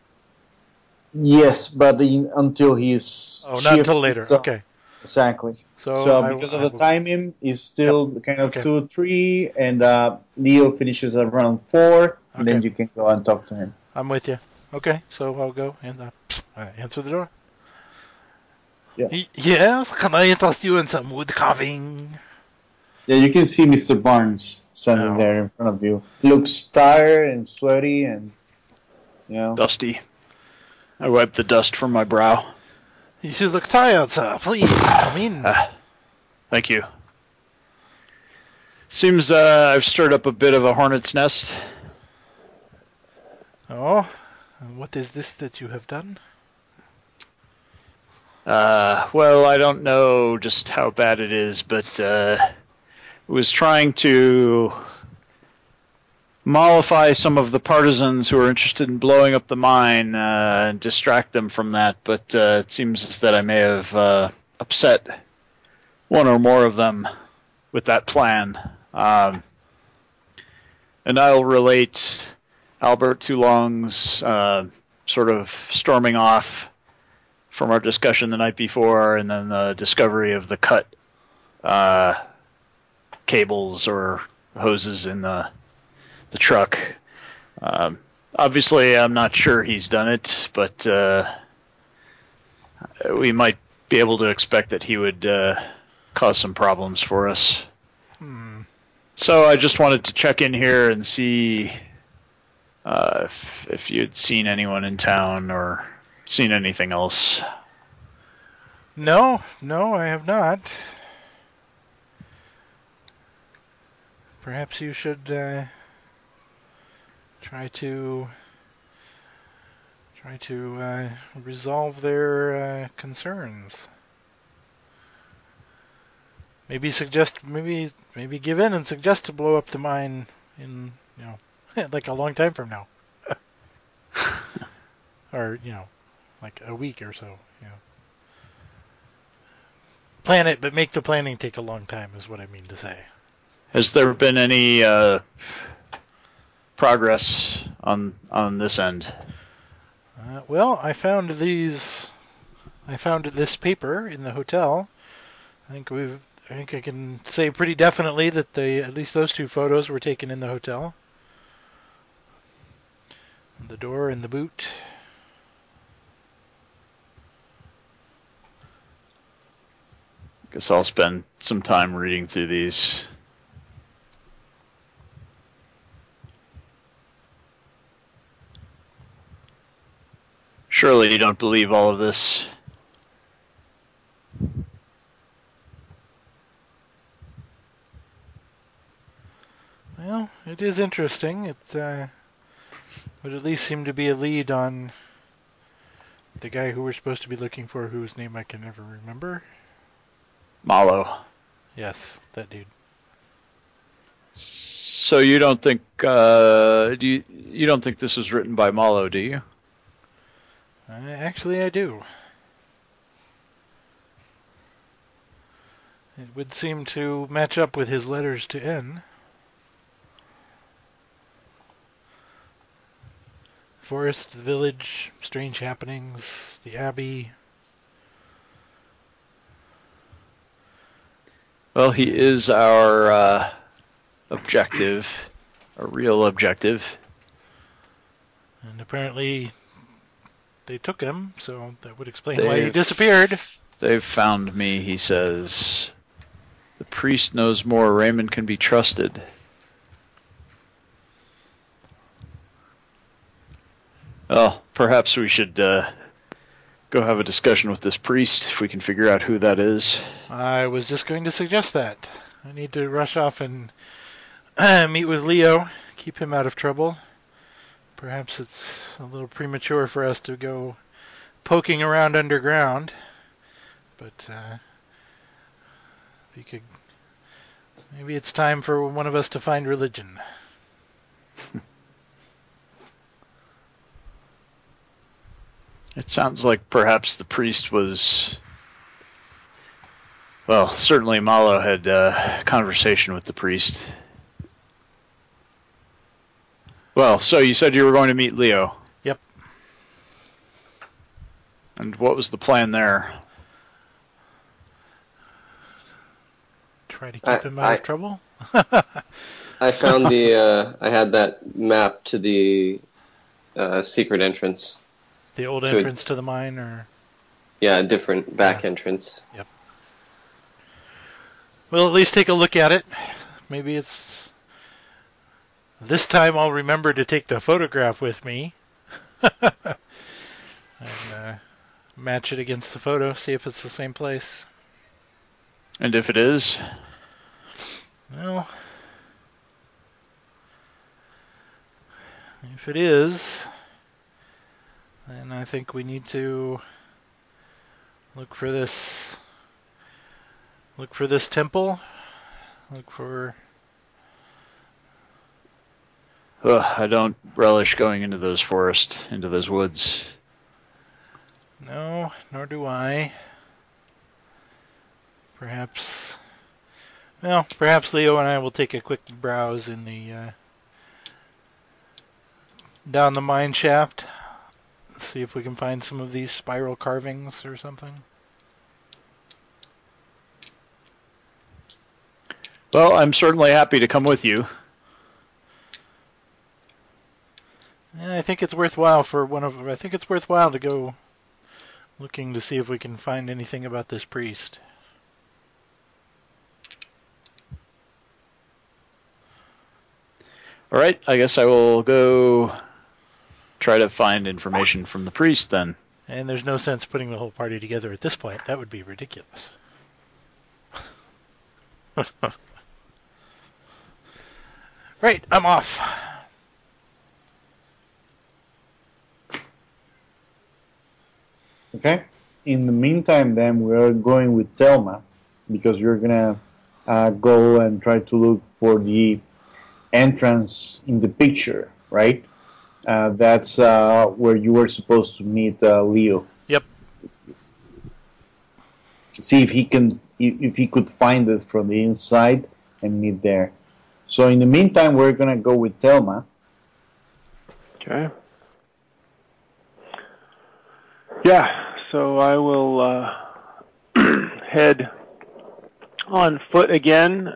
F: Yes, but until his
B: not
F: shift
B: until later.
F: is done.
B: Okay.
F: Exactly. So because of the timing, it's still kind of 2, 3, and Leo finishes around 4, and then you can go and talk to him.
B: I'm with you. Okay, so I'll go and answer the door.
F: Yeah.
B: Yes, can I interest you in some wood carving?
F: Yeah, you can see Mr. Barnes standing there in front of you. Looks tired and sweaty and,
E: dusty. I wipe the dust from my brow.
B: You should look tired, sir. Please, come in.
E: Thank you. Seems I've stirred up a bit of a hornet's nest.
B: Oh, and what is this that you have done?
E: Well, I don't know just how bad it is, but was trying to mollify some of the partisans who are interested in blowing up the mine and distract them from that, but it seems that I may have upset one or more of them with that plan. And I'll relate Albert Toulong's sort of storming off from our discussion the night before, and then the discovery of the cut cables or hoses in the truck. Obviously, I'm not sure he's done it, but we might be able to expect that he would cause some problems for us. So I just wanted to check in here and see if you had seen anyone in town or seen anything else.
B: No, I have not. Perhaps you should try to resolve their concerns. Maybe give in and suggest to blow up the mine in like a long time from now, or like a week or so. Plan it, but make the planning take a long time is what I mean to say.
E: Has there been any progress on this end?
B: Well, I found this paper in the hotel. I think I can say pretty definitely that at least those 2 photos were taken in the hotel. The door and the boot.
E: Guess I'll spend some time reading through these. Surely you don't believe all of this.
B: Well, it is interesting. It would at least seem to be a lead on the guy who we're supposed to be looking for, whose name I can never remember.
E: Malo.
B: Yes, that dude.
E: So you don't think you don't think this was written by Malo, do you?
B: Actually, I do. It would seem to match up with his letters to N. Forest, the village, strange happenings, the abbey.
E: Well, he is our objective, a real objective.
B: And apparently they took him, so that would explain why he disappeared.
E: They've found me, he says. The priest knows more. Raymond can be trusted. Well, perhaps we should go have a discussion with this priest if we can figure out who that is.
B: I was just going to suggest that. I need to rush off and meet with Leo, keep him out of trouble. Perhaps it's a little premature for us to go poking around underground, but we could Maybe it's time for one of us to find religion.
E: It sounds like perhaps the priest was... Well, certainly Malo had a conversation with the priest. Well, so you said you were going to meet Leo.
B: Yep.
E: And what was the plan there?
B: Try to keep him out of trouble?
D: I found I had that map to the secret entrance.
B: The old entrance to the mine, or?
D: Yeah, a different back entrance.
B: Yep. We'll at least take a look at it. Maybe it's... This time I'll remember to take the photograph with me. And match it against the photo, see if it's the same place.
E: And if it is?
B: Well... If it is... Then I think we need to look for this temple. Look for...
E: I don't relish going into those forests, into those woods.
B: No, nor do I. Perhaps Leo and I will take a quick browse in the down the mine shaft. See if we can find some of these spiral carvings or something.
E: Well, I'm certainly happy to come with you.
B: Yeah, I think it's worthwhile to go looking to see if we can find anything about this priest.
E: All right, I guess I will go try to find information from the priest then.
B: And there's no sense putting the whole party together at this point. That would be ridiculous. Right, I'm off.
F: Okay. In the meantime, then, we are going with Thelma, because you're gonna go and try to look for the entrance in the picture, right? That's where you were supposed to meet Leo.
B: Yep.
F: See if he could find it from the inside and meet there. So in the meantime, we're gonna go with Thelma.
C: Okay. Yeah, so I will head on foot again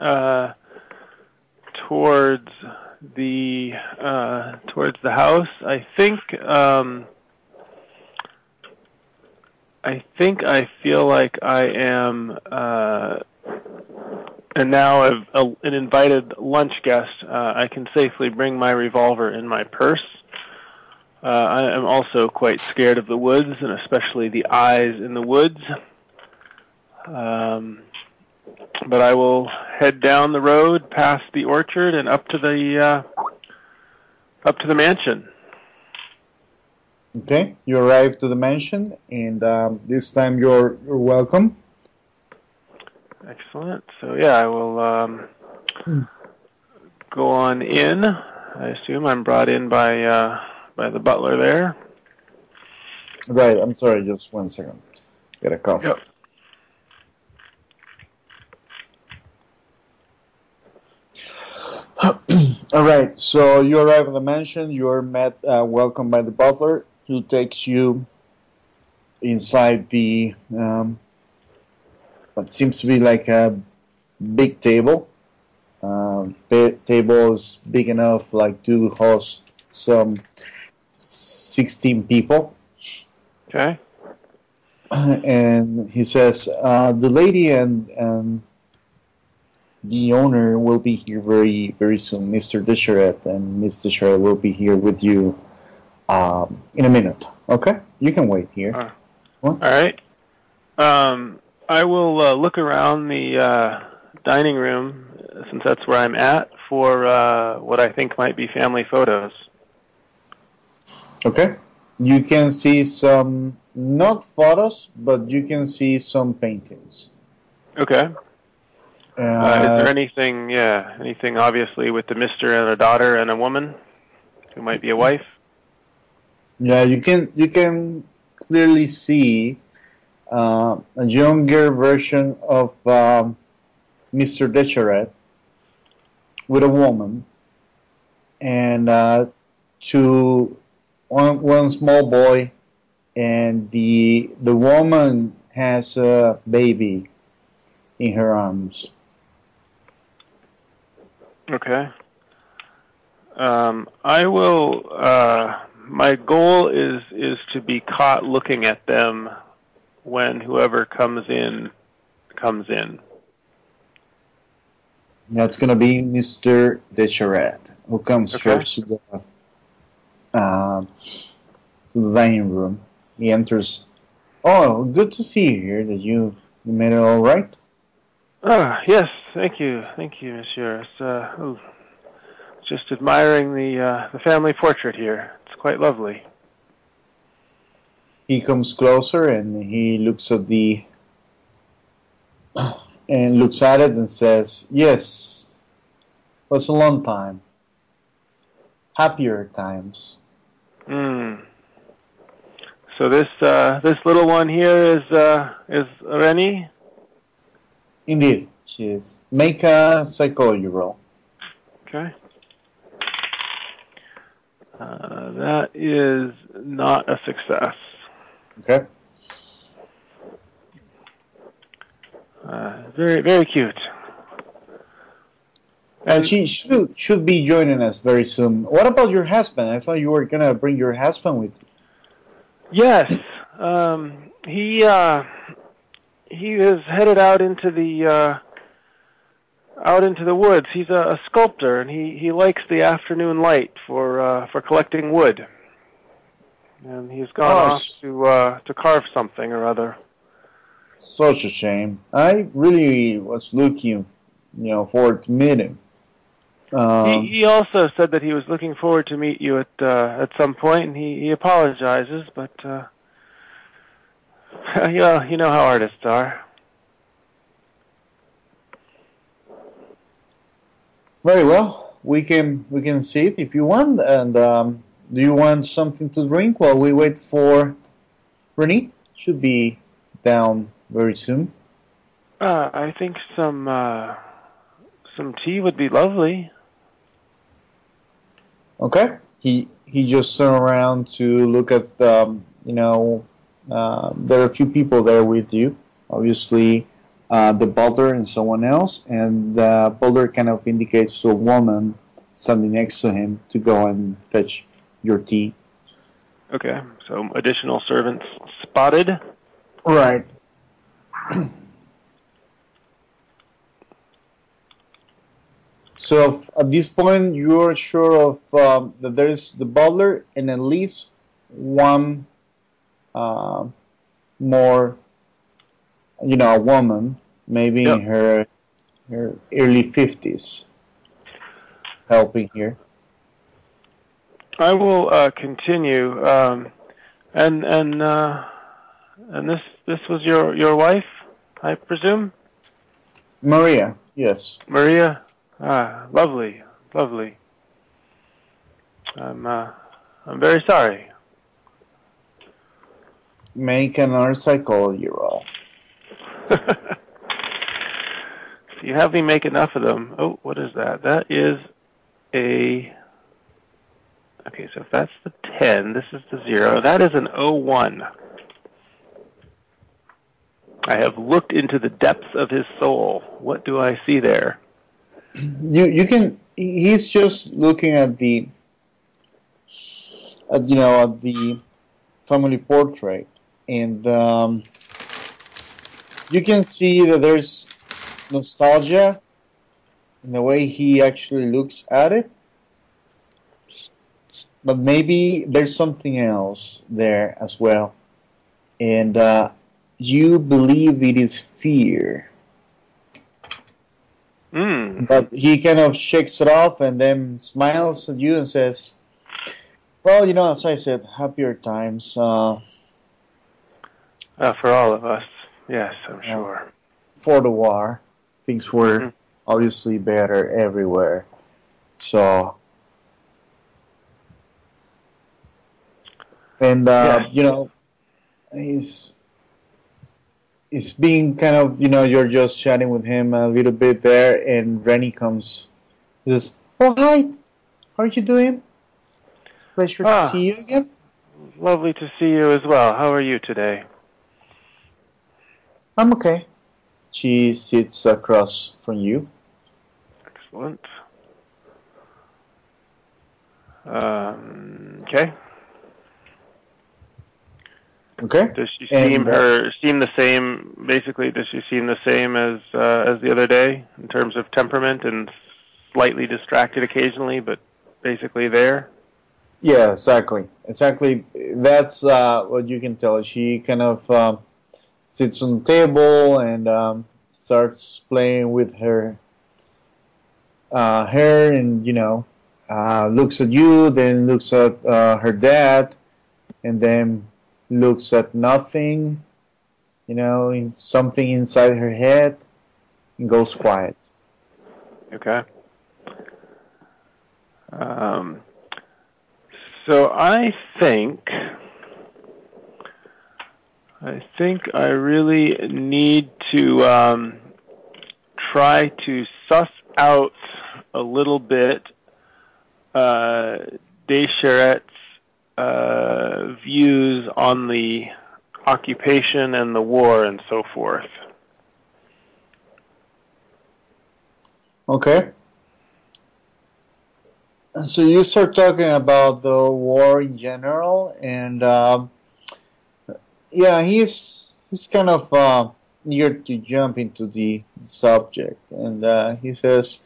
C: towards the house. I think I feel like I am and now an invited lunch guest. I can safely bring my revolver in my purse. I am also quite scared of the woods, and especially the eyes in the woods. But I will head down the road, past the orchard, and up to the mansion.
F: Okay, you arrive to the mansion, and this time you're welcome.
C: Excellent. So yeah, I will go on in. I assume I'm brought in by the butler there.
F: Right. I'm sorry. Just 1 second. Get a cough.
C: Yep.
F: All right. So you arrive at the mansion. You are welcomed by the butler, who takes you inside the what seems to be like a big table. Table is big enough, like, to host some 16 people.
C: Okay.
F: And he says, the lady and the owner will be here very, very soon. Mr. Desheret and Miss Desheret will be here with you in a minute. Okay? You can wait here.
C: All right. I will look around the dining room, since that's where I'm at, for what I think might be family photos.
F: Okay. You can see some, not photos, but you can see some paintings.
C: Okay. there anything obviously with the Mr. and a daughter and a woman who might be a wife?
F: Yeah, you can clearly see a younger version of Mr. Descharet with a woman, and one small boy, and the woman has a baby in her arms.
C: Okay. I will. My goal is to be caught looking at them when whoever comes in.
F: That's gonna be Mr. Descharet, who comes first to the dining room. He enters. Oh, good to see you here. That you made it all right.
C: Yes, thank you, monsieur. It's, just admiring the family portrait here. It's quite lovely.
F: He comes closer and he looks at it and says, "Yes, it was a long time. Happier times."
C: So this little one here is Rennie?
F: Indeed, she is. Make a psychology roll.
C: Okay. That is not a success.
F: Okay.
C: Very, very cute.
F: And she should be joining us very soon. What about your husband? I thought you were gonna bring your husband with you.
C: Yes. He is headed out into the woods. He's a sculptor, and he likes the afternoon light for collecting wood. And he's gone off to carve something or other.
F: Such a shame. I really was looking, forward to meet him.
C: He also said that he was looking forward to meet you at some point, and he apologizes, but you know how artists are.
F: Very well. We can see it if you want. And do you want something to drink while we wait for Rennie? Should be down very soon.
C: I think some tea would be lovely.
F: Okay. He just turned around to look at there are a few people there with you. Obviously, the butler and someone else, and the butler kind of indicates to a woman standing next to him to go and fetch your tea.
C: Okay, so additional servants spotted.
F: Right. So at this point, you're sure of that there is the butler and at least one more, a woman, maybe in her early 50s, helping here.
C: I will continue. And this was your wife, I presume?
F: Maria, yes.
C: Maria? Lovely. I'm very sorry.
F: Make another psychology roll.
C: If you have me make enough of them. Oh, what is that? That is a... Okay, so if that's the 10, this is the 0. That is an 01. I have looked into the depths of his soul. What do I see there?
F: You can... He's just looking at the family portrait, and you can see that there's nostalgia in the way he actually looks at it, but maybe there's something else there as well, and you believe it is fear. But he kind of shakes it off and then smiles at you and says, "Well, as I said, happier times.
C: For all of us, yes, I'm sure.
F: For the war, things were obviously better everywhere. So, and you know, it's being kind of, you know, you're just chatting with him a little bit there, and Rennie comes. He says, "Oh, hi, how are you doing? It's a pleasure to see you again."
C: Lovely to see you as well. How are you today?
F: I'm okay. She sits across from you.
C: Excellent. Okay.
F: Okay.
C: Does she seem the same? Basically, does she seem the same as the other day in terms of temperament and slightly distracted occasionally, but basically there?
F: Yeah, exactly. That's what you can tell. She kind of sits on the table and starts playing with her hair, and you know, looks at you, then looks at her dad, and then looks at nothing. You know, something inside her head, and goes quiet.
C: Okay. So I think I really need to try to suss out a little bit Descharet's views on the occupation and the war and so forth.
F: Okay. So you start talking about the war in general, and yeah, he's kind of eager to jump into the subject, and he says,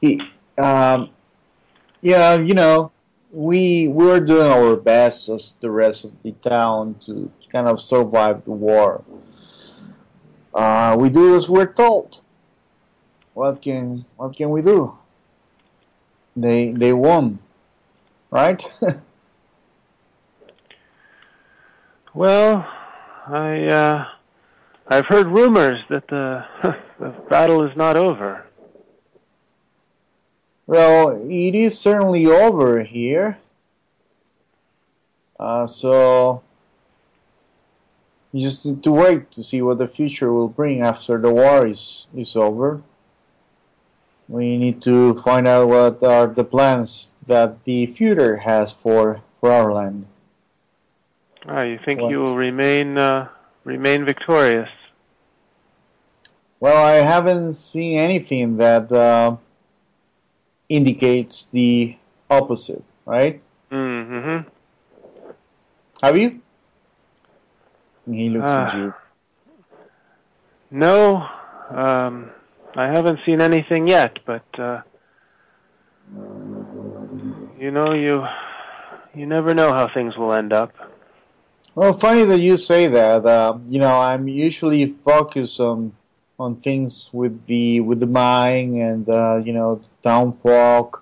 F: yeah, you know, we were doing our best as the rest of the town to kind of survive the war. We do as we're told. What can we do? They won, right?
C: Well, I've heard rumors that the the battle is not over.
F: Well, it is certainly over here. So you just need to wait to see what the future will bring after the war is over. We need to find out what are the plans that the future has for our land.
C: You think you will remain victorious?
F: Well, I haven't seen anything that indicates the opposite, right?
C: Mm-hmm.
F: Have you? He looks at you.
C: No, I haven't seen anything yet, but you know, you never know how things will end up.
F: Well, funny that you say that. You know, I'm usually focused on things with the mine and you know, town folk.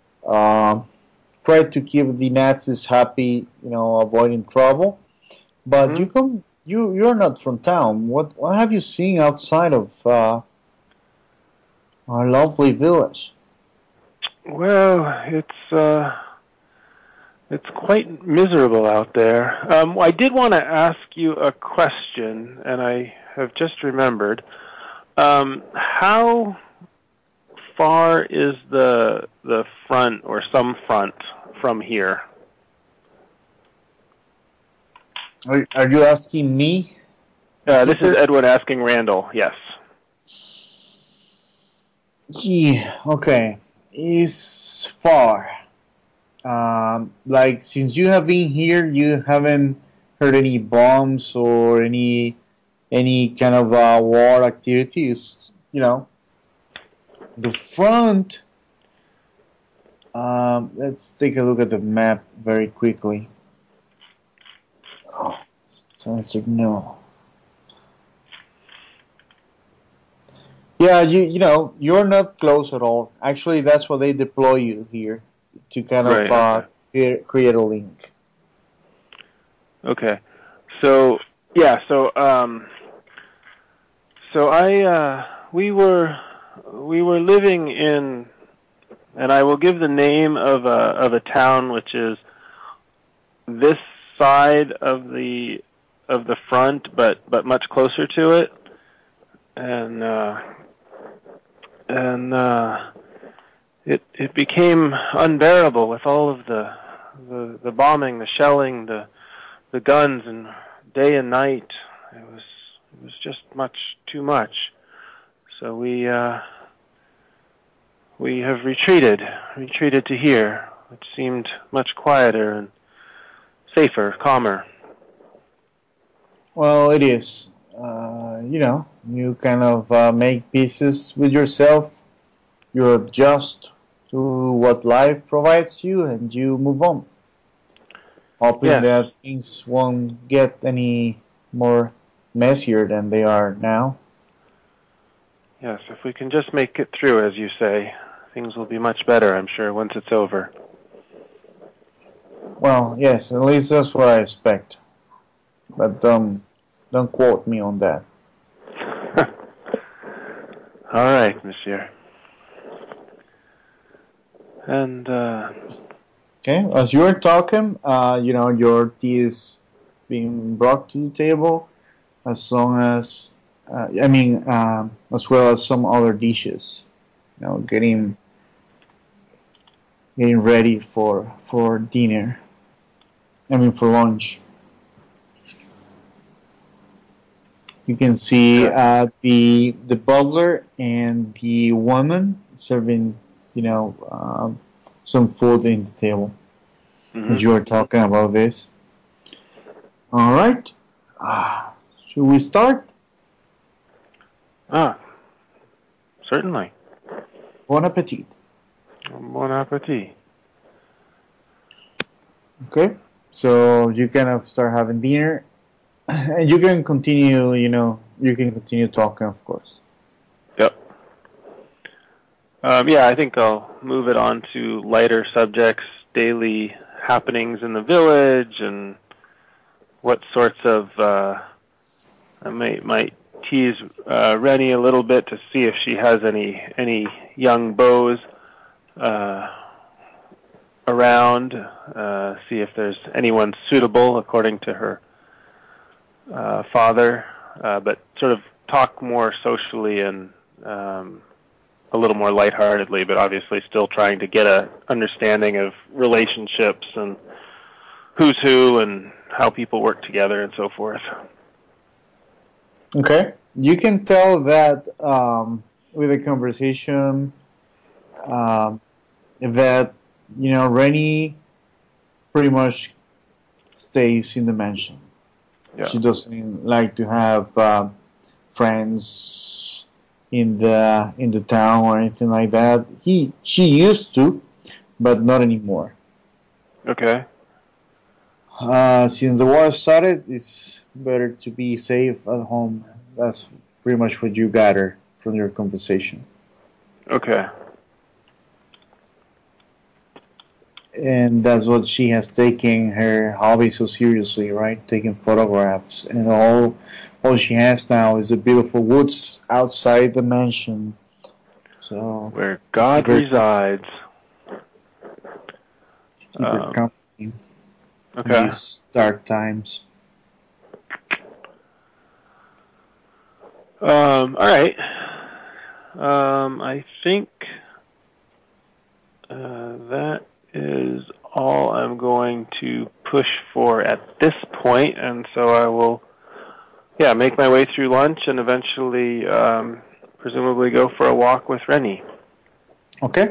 F: Try to keep the Nazis happy, you know, avoiding trouble. But you're not from town. What have you seen outside of our lovely village?
C: Well, it's quite miserable out there. I did want to ask you a question, and I have just remembered. How far is the front or some front from here?
F: Are you asking me?
C: This is Edwin asking Randall. Yes.
F: Yeah. Okay. It's far. Like, since you have been here, you haven't heard any bombs or any kind of war activities. You know, the front. Let's take a look at the map very quickly. Oh, so answer no. Yeah, you know, you're not close at all. Actually, that's why they deploy you here, to kind of create a link.
C: Okay. So yeah, so we were we were living in, and I will give the name of a town which is this side of the front, but much closer to it, and it became unbearable with all of the bombing, the shelling, the guns, and day and night. It was just too much. So we have retreated to here, which seemed much quieter and safer, calmer.
F: Well, it is. You kind of make pieces with yourself. You adjust to what life provides you, and you move on. Hoping that things won't get any more messier than they are now.
C: Yes, if we can just make it through, as you say, things will be much better, I'm sure, once it's over.
F: Well, yes, at least that's what I expect. But don't quote me on that.
C: All right, monsieur. And
F: okay, as you were talking, your tea is being brought to the table, as long as as well as some other dishes. Getting ready for dinner. For lunch. You can see the butler and the woman serving, some food in the table. Mm-hmm. As you are talking about this. All right. Should we start?
C: Certainly.
F: Bon appetit.
C: Bon appetit.
F: Okay. So you kind of start having dinner. And you can continue, talking, of course.
C: Yep. I think I'll move it on to lighter subjects, daily happenings in the village, and what sorts of, I might tease Rennie a little bit to see if she has any young beaux around, see if there's anyone suitable according to her father, but sort of talk more socially and a little more lightheartedly, but obviously still trying to get a understanding of relationships and who's who and how people work together and so forth.
F: Okay. You can tell that with the conversation that, Rennie pretty much stays in the mansion. Yeah. She doesn't like to have friends in the town or anything like that. She used to, but not anymore.
C: Okay.
F: Since the war started, it's better to be safe at home. That's pretty much what you gather from your conversation.
C: Okay.
F: And that's what she has taken her hobby so seriously, right? Taking photographs, and all she has now is the beautiful woods outside the mansion. So
C: where God resides.
F: Keep her company in these dark times.
C: All right. I think that is all I'm going to push for at this point, and so I will, make my way through lunch and eventually, presumably, go for a walk with Rennie.
F: Okay.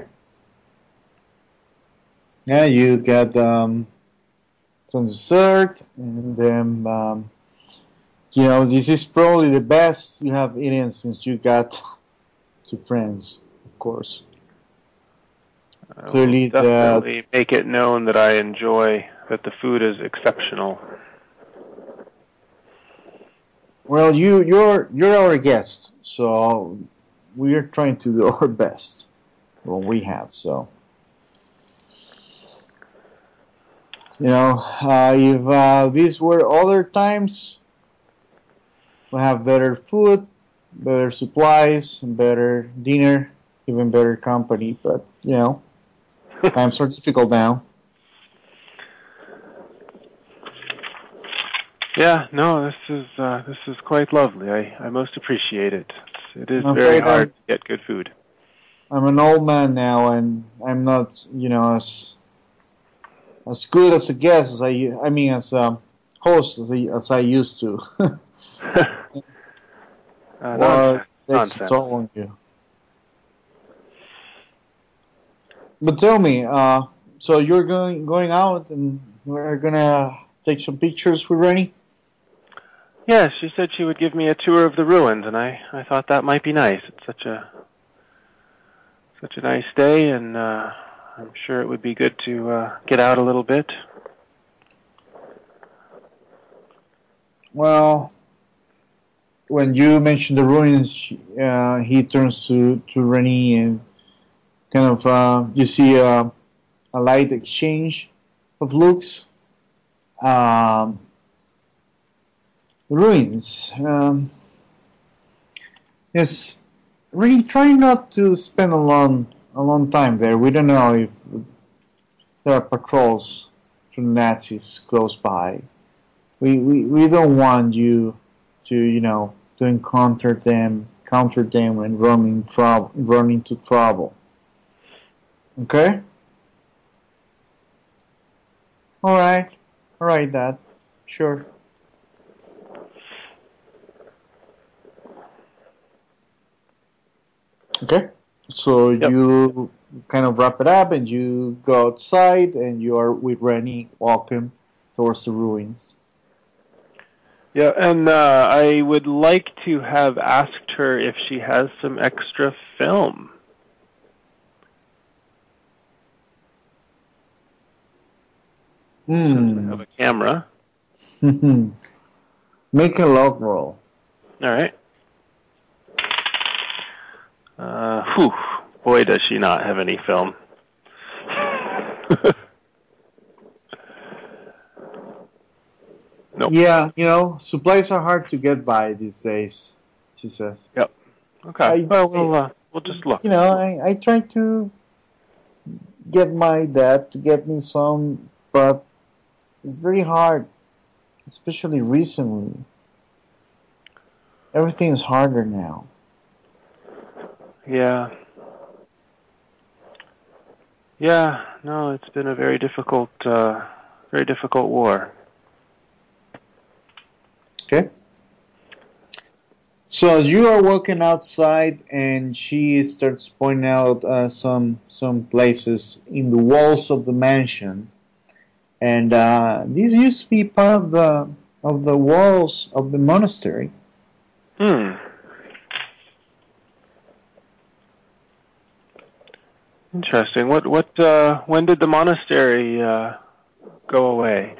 F: Yeah, you get some dessert, and then this is probably the best you have eaten since you got to France, of course.
C: Clearly, definitely make it known that I enjoy that the food is exceptional.
F: Well, you're our guest, so we are trying to do our best. What we have, so if these were other times, we have better food, better supplies, better dinner, even better company. But times are difficult now.
C: Yeah, no, this is quite lovely. I most appreciate it. It is very hard to get good food.
F: I'm an old man now, and I'm not, as good as a guest as as a host as I used to. Takes a toll on you. But tell me, so you're going out, and we're gonna take some pictures with Rennie?
C: Yeah, she said she would give me a tour of the ruins, and I thought that might be nice. It's such a nice day, and I'm sure it would be good to get out a little bit.
F: Well, when you mention the ruins, he turns to Rennie and kind of you see a light exchange of looks. Ruins. Yes, really try not to spend a long time there. We don't know if there are patrols from Nazis close by. We don't want you to encounter them and run into trouble. Okay? All right, Dad. Sure. Okay, so you kind of wrap it up and you go outside and you are with Rennie walking towards the ruins.
C: Yeah, and I would like to have asked her if she has some extra film. Since I have a camera.
F: Make a log roll.
C: All right. Boy, does she not have any film. Nope.
F: Yeah, supplies are hard to get by these days, she says.
C: Yep. Okay. We'll just look.
F: I try to get my dad to get me some, but it's very hard, especially recently. Everything is harder now.
C: Yeah. Yeah, no, it's been a very difficult war.
F: Okay. So as you are walking outside, and she starts pointing out some places in the walls of the mansion, and these used to be part of the walls of the monastery.
C: Interesting. When did the monastery go away?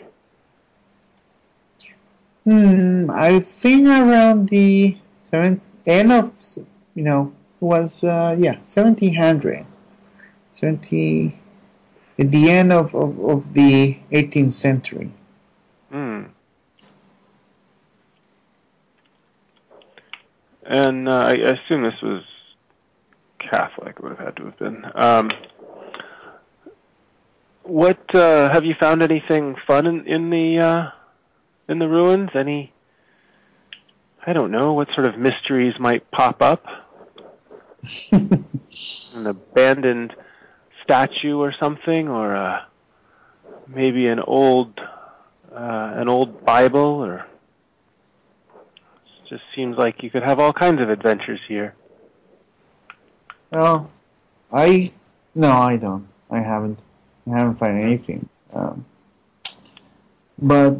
F: I think around the end of, was 1700. 70 at the end of the 18th century.
C: And I assume this was Catholic, would have had to have been. What have you found anything fun in the ruins? Any, I don't know, what sort of mysteries might pop up? An abandoned statue or something, or maybe an old Bible, or it just seems like you could have all kinds of adventures here.
F: Well, I don't. I haven't found anything. But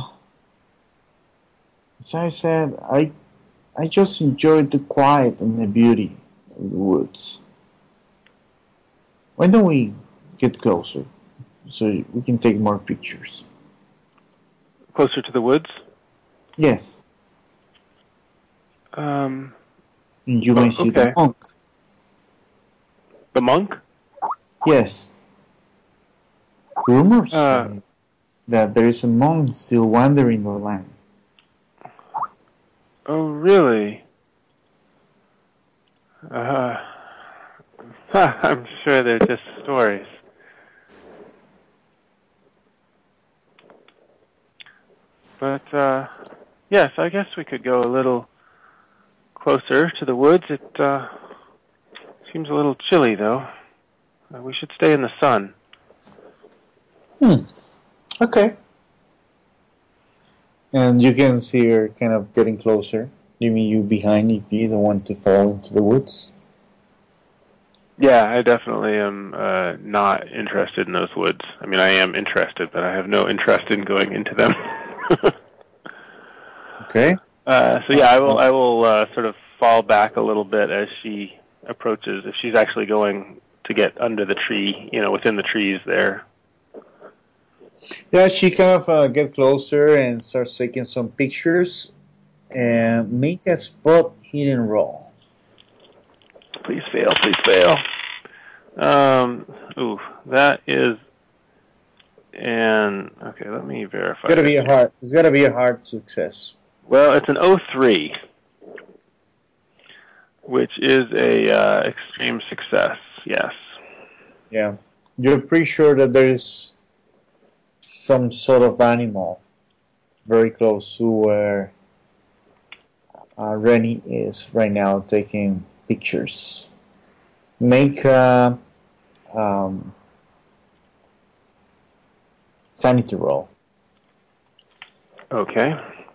F: as I said, I just enjoyed the quiet and the beauty of the woods. Why don't we get closer so we can take more pictures?
C: Closer to the woods?
F: Yes.
C: And
F: you may see the monk.
C: The monk?
F: Yes. Rumors say that there is a monk still wandering the land.
C: Oh, really? I'm sure they're just stories. But, yes, I guess we could go a little closer to the woods. It seems a little chilly, though. We should stay in the sun.
F: Okay. And you can see her kind of getting closer. You mean you behind if you don't want to fall into the woods?
C: Yeah, I definitely am not interested in those woods. I mean, I am interested, but I have no interest in going into them.
F: Okay.
C: So yeah, I will sort of fall back a little bit as she approaches. If she's actually going to get under the tree, within the trees there.
F: Yeah, she kind of get closer and starts taking some pictures and make a spot hidden roll.
C: Please fail. Please fail. That is okay. Let me verify.
F: It's gotta be a hard success.
C: Well, it's an 03, which is a extreme success. Yes.
F: Yeah, you're pretty sure that there is some sort of animal very close to where Rennie is right now taking pictures. Make a sanity roll.
C: Okay.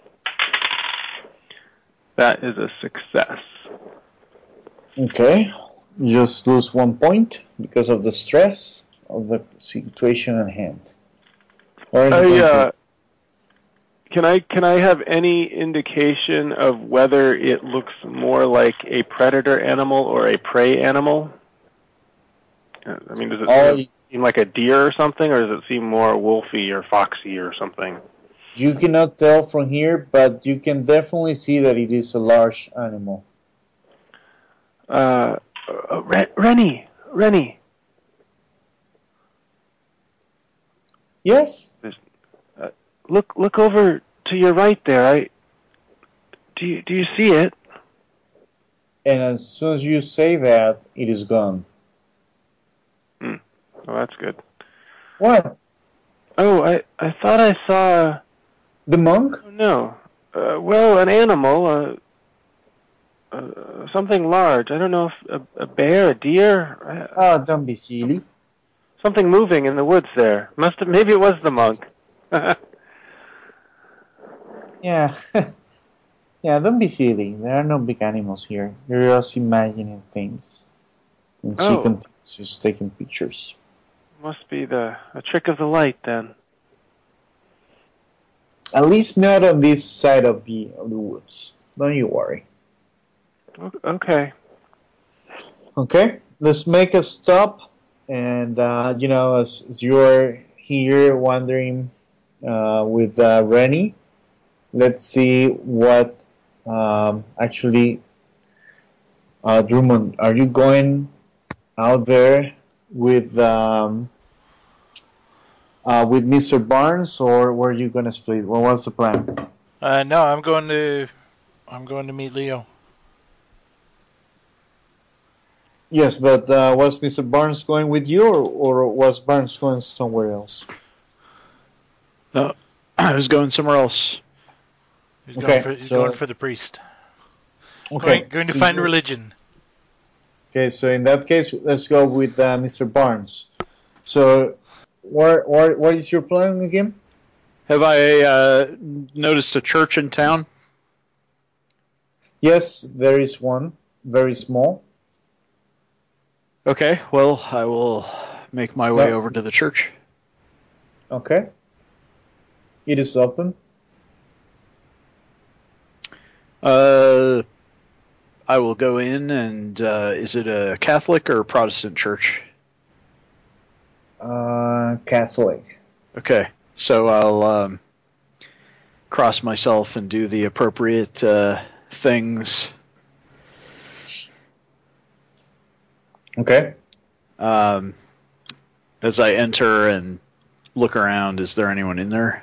C: That is a success.
F: Okay. You just lose 1 point because of the stress of the situation at hand.
C: Can I have any indication of whether it looks more like a predator animal or a prey animal? I mean, does it seem like a deer or something, or does it seem more wolfy or foxy or something?
F: You cannot tell from here, but you can definitely see that it is a large animal.
C: Rennie.
F: Yes.
C: Look over to your right there. Do you see it?
F: And as soon as you say that, it is gone.
C: Well, that's good.
F: What?
C: Oh, I thought I saw
F: the monk.
C: Oh, no. Well, an animal. Something large. I don't know if a bear, a deer.
F: Don't be silly.
C: Something moving in the woods there. Maybe it was the monk.
F: Yeah. Yeah, don't be silly. There are no big animals here. You're just imagining things. And she continues taking pictures.
C: Must be a trick of the light then.
F: At least not on this side of the woods. Don't you worry.
C: Okay.
F: Okay, let's make a stop. And, as you're here wandering with Rennie, let's see what actually, Drummond, are you going out there with Mr. Barnes, or were you going to split? What was the plan?
B: No, I'm going to meet Leo.
F: Yes, but was Mr. Barnes going with you, or was Barnes going somewhere else?
E: No, I was going somewhere else.
B: He's going for the priest.
F: Okay.
B: Going to find religion.
F: Okay, so in that case, let's go with Mr. Barnes. So, what is your plan again?
E: Have I noticed a church in town?
F: Yes, there is one. Very small.
E: Okay, well, I will make my way over to the church.
F: Okay. It is open.
E: I will go in, and is it a Catholic or a Protestant church?
F: Catholic.
E: Okay, so I'll cross myself and do the appropriate things.
F: Okay.
E: As I enter and look around, is there anyone in there?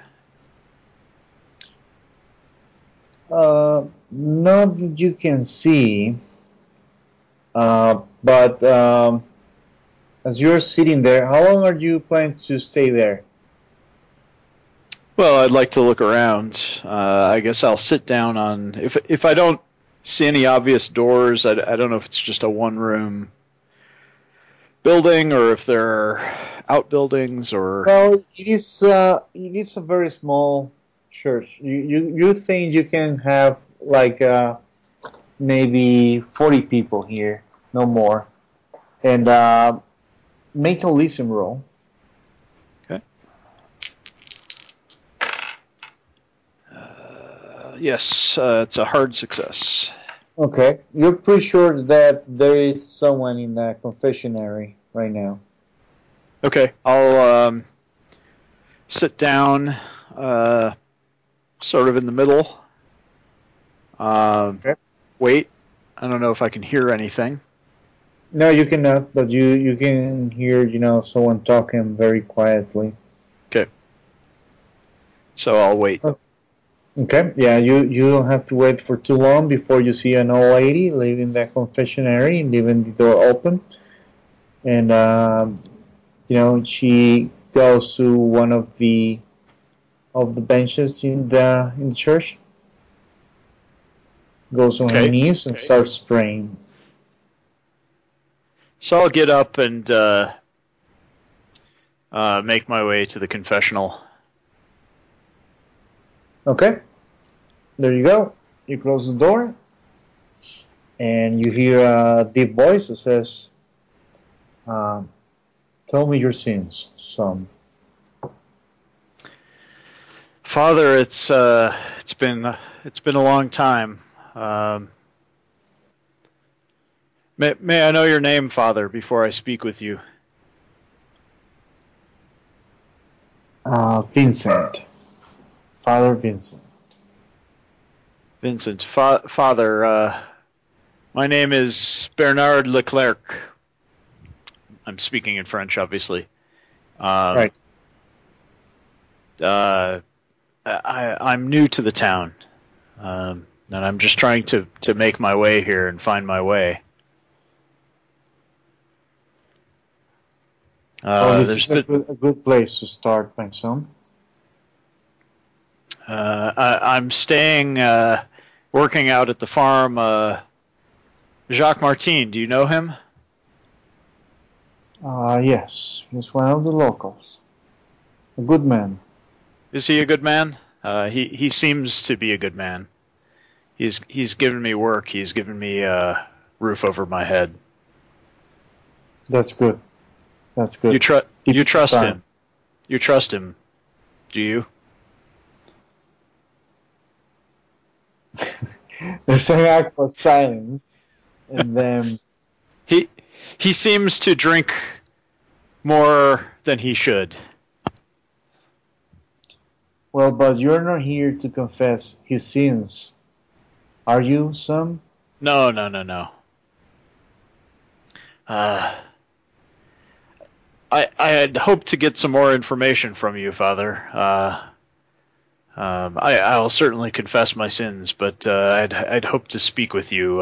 F: Not that you can see. But as you're sitting there, how long are you planning to stay there?
E: Well, I'd like to look around. I guess I'll sit down on if I don't see any obvious doors. I don't know if it's just a one-room building or if there are outbuildings or.
F: Well, it is a very small church. You think you can have like maybe 40 people here, no more, and make a listen roll.
E: Okay. Yes, it's a hard success.
F: Okay, you're pretty sure that there is someone in the confessionary right now.
E: Okay, I'll sit down, sort of in the middle.
F: Okay.
E: Wait. I don't know if I can hear anything.
F: No, you cannot, but you can hear, someone talking very quietly.
E: Okay. So I'll wait.
F: Okay, yeah, you don't have to wait for too long before you see an old lady leaving the confessionary and leaving the door open. And, she goes to one of the benches in the church, goes on her knees and starts praying.
E: So I'll get up and make my way to the confessional.
F: Okay, there you go. You close the door, and you hear a deep voice that says, "Tell me your sins, son."
E: Father, it's been a long time. May I know your name, Father, before I speak with you?
F: Vincent. Father Vincent.
E: Vincent. Father, my name is Bernard Leclerc. I'm speaking in French, obviously.
F: Right.
E: I'm new to the town, and I'm just trying to make my way here and find my way.
F: This is a good place to start, my son.
E: I'm staying, working out at the farm. Jacques Martin, do you know him?
F: Yes, he's one of the locals. A good man.
E: Is he a good man? He seems to be a good man. He's given me work. He's given me a roof over my head.
F: That's good. That's good.
E: You trust him. You trust him. Do you?
F: There's an awkward silence, and then
E: he seems to drink more than he should.
F: Well, but you're not here to confess his sins, are you, son?
E: No. I had hoped to get some more information from you, Father. I'll certainly confess my sins, but I'd hoped to speak with you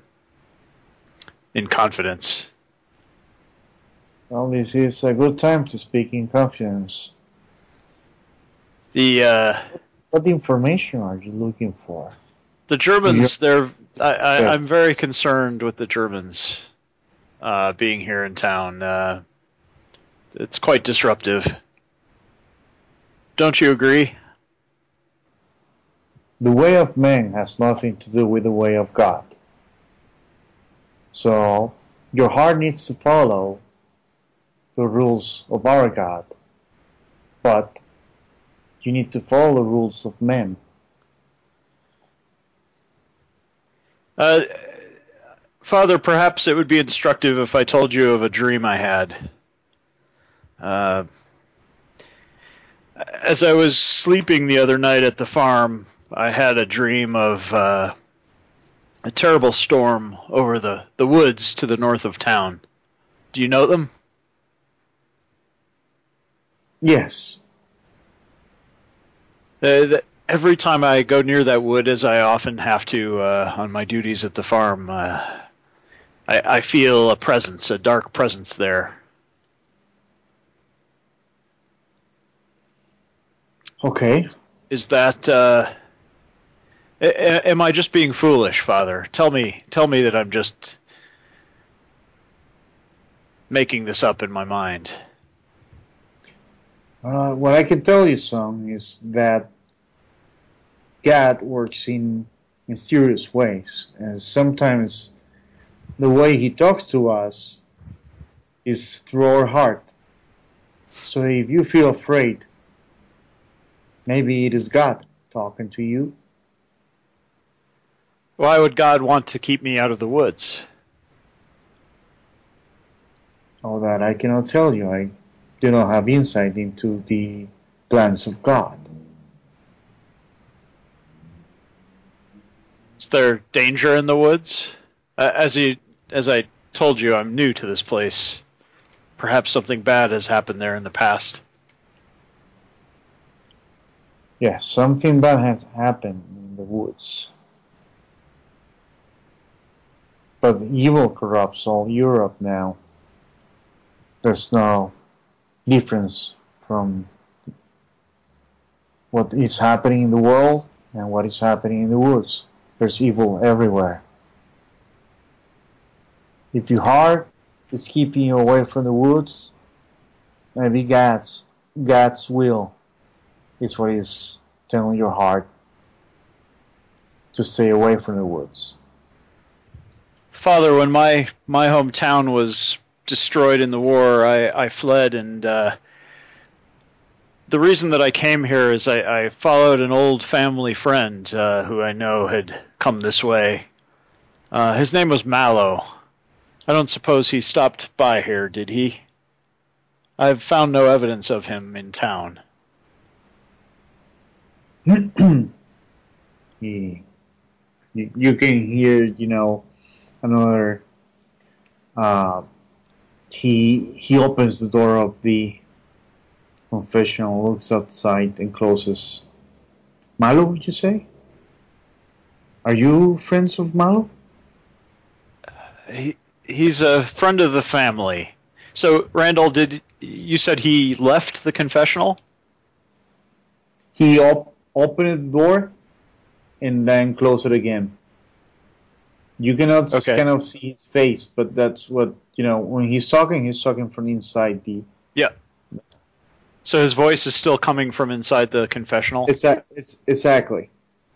E: in confidence.
F: Well, this is a good time to speak in confidence. What information are you looking for?
E: The Germans, I'm very concerned with the Germans being here in town. It's quite disruptive. Don't you agree?
F: The way of man has nothing to do with the way of God. So, your heart needs to follow the rules of our God, but you need to follow the rules of men.
E: Father, perhaps it would be instructive if I told you of a dream I had. As I was sleeping the other night at the farm, I had a dream of a terrible storm over the woods to the north of town. Do you know them?
F: Yes.
E: Every time I go near that wood, as I often have to on my duties at the farm, I feel a presence, a dark presence there.
F: Okay.
E: Is that... am I just being foolish, Father? Tell me that I'm just making this up in my mind.
F: What I can tell you, son, is that God works in mysterious ways, and sometimes the way He talks to us is through our heart. So if you feel afraid, maybe it is God talking to you.
E: Why would God want to keep me out of the woods?
F: All that I cannot tell you. I do not have insight into the plans of God.
E: Is there danger in the woods? As I told you, I'm new to this place. Perhaps something bad has happened there in the past.
F: Yes, something bad has happened in the woods. But evil corrupts all Europe now. There's no difference from what is happening in the world and what is happening in the woods. There's evil everywhere. If your heart is keeping you away from the woods, maybe God's will is what is telling your heart to stay away from the woods.
E: Father, when my hometown was destroyed in the war, I fled, and the reason that I came here is I followed an old family friend who I know had come this way. His name was Mallow. I don't suppose he stopped by here, did he? I've found no evidence of him in town.
F: You can hear, another. He opens the door of the confessional, looks outside, and closes. Malo, would you say? Are you friends of Malo?
E: He's a friend of the family. So, Randall, you said he left the confessional?
F: He opened the door and then closed it again. You cannot kind of see his face, but that's what, when he's talking from inside the...
E: Yeah. So his voice is still coming from inside the confessional?
F: Exactly.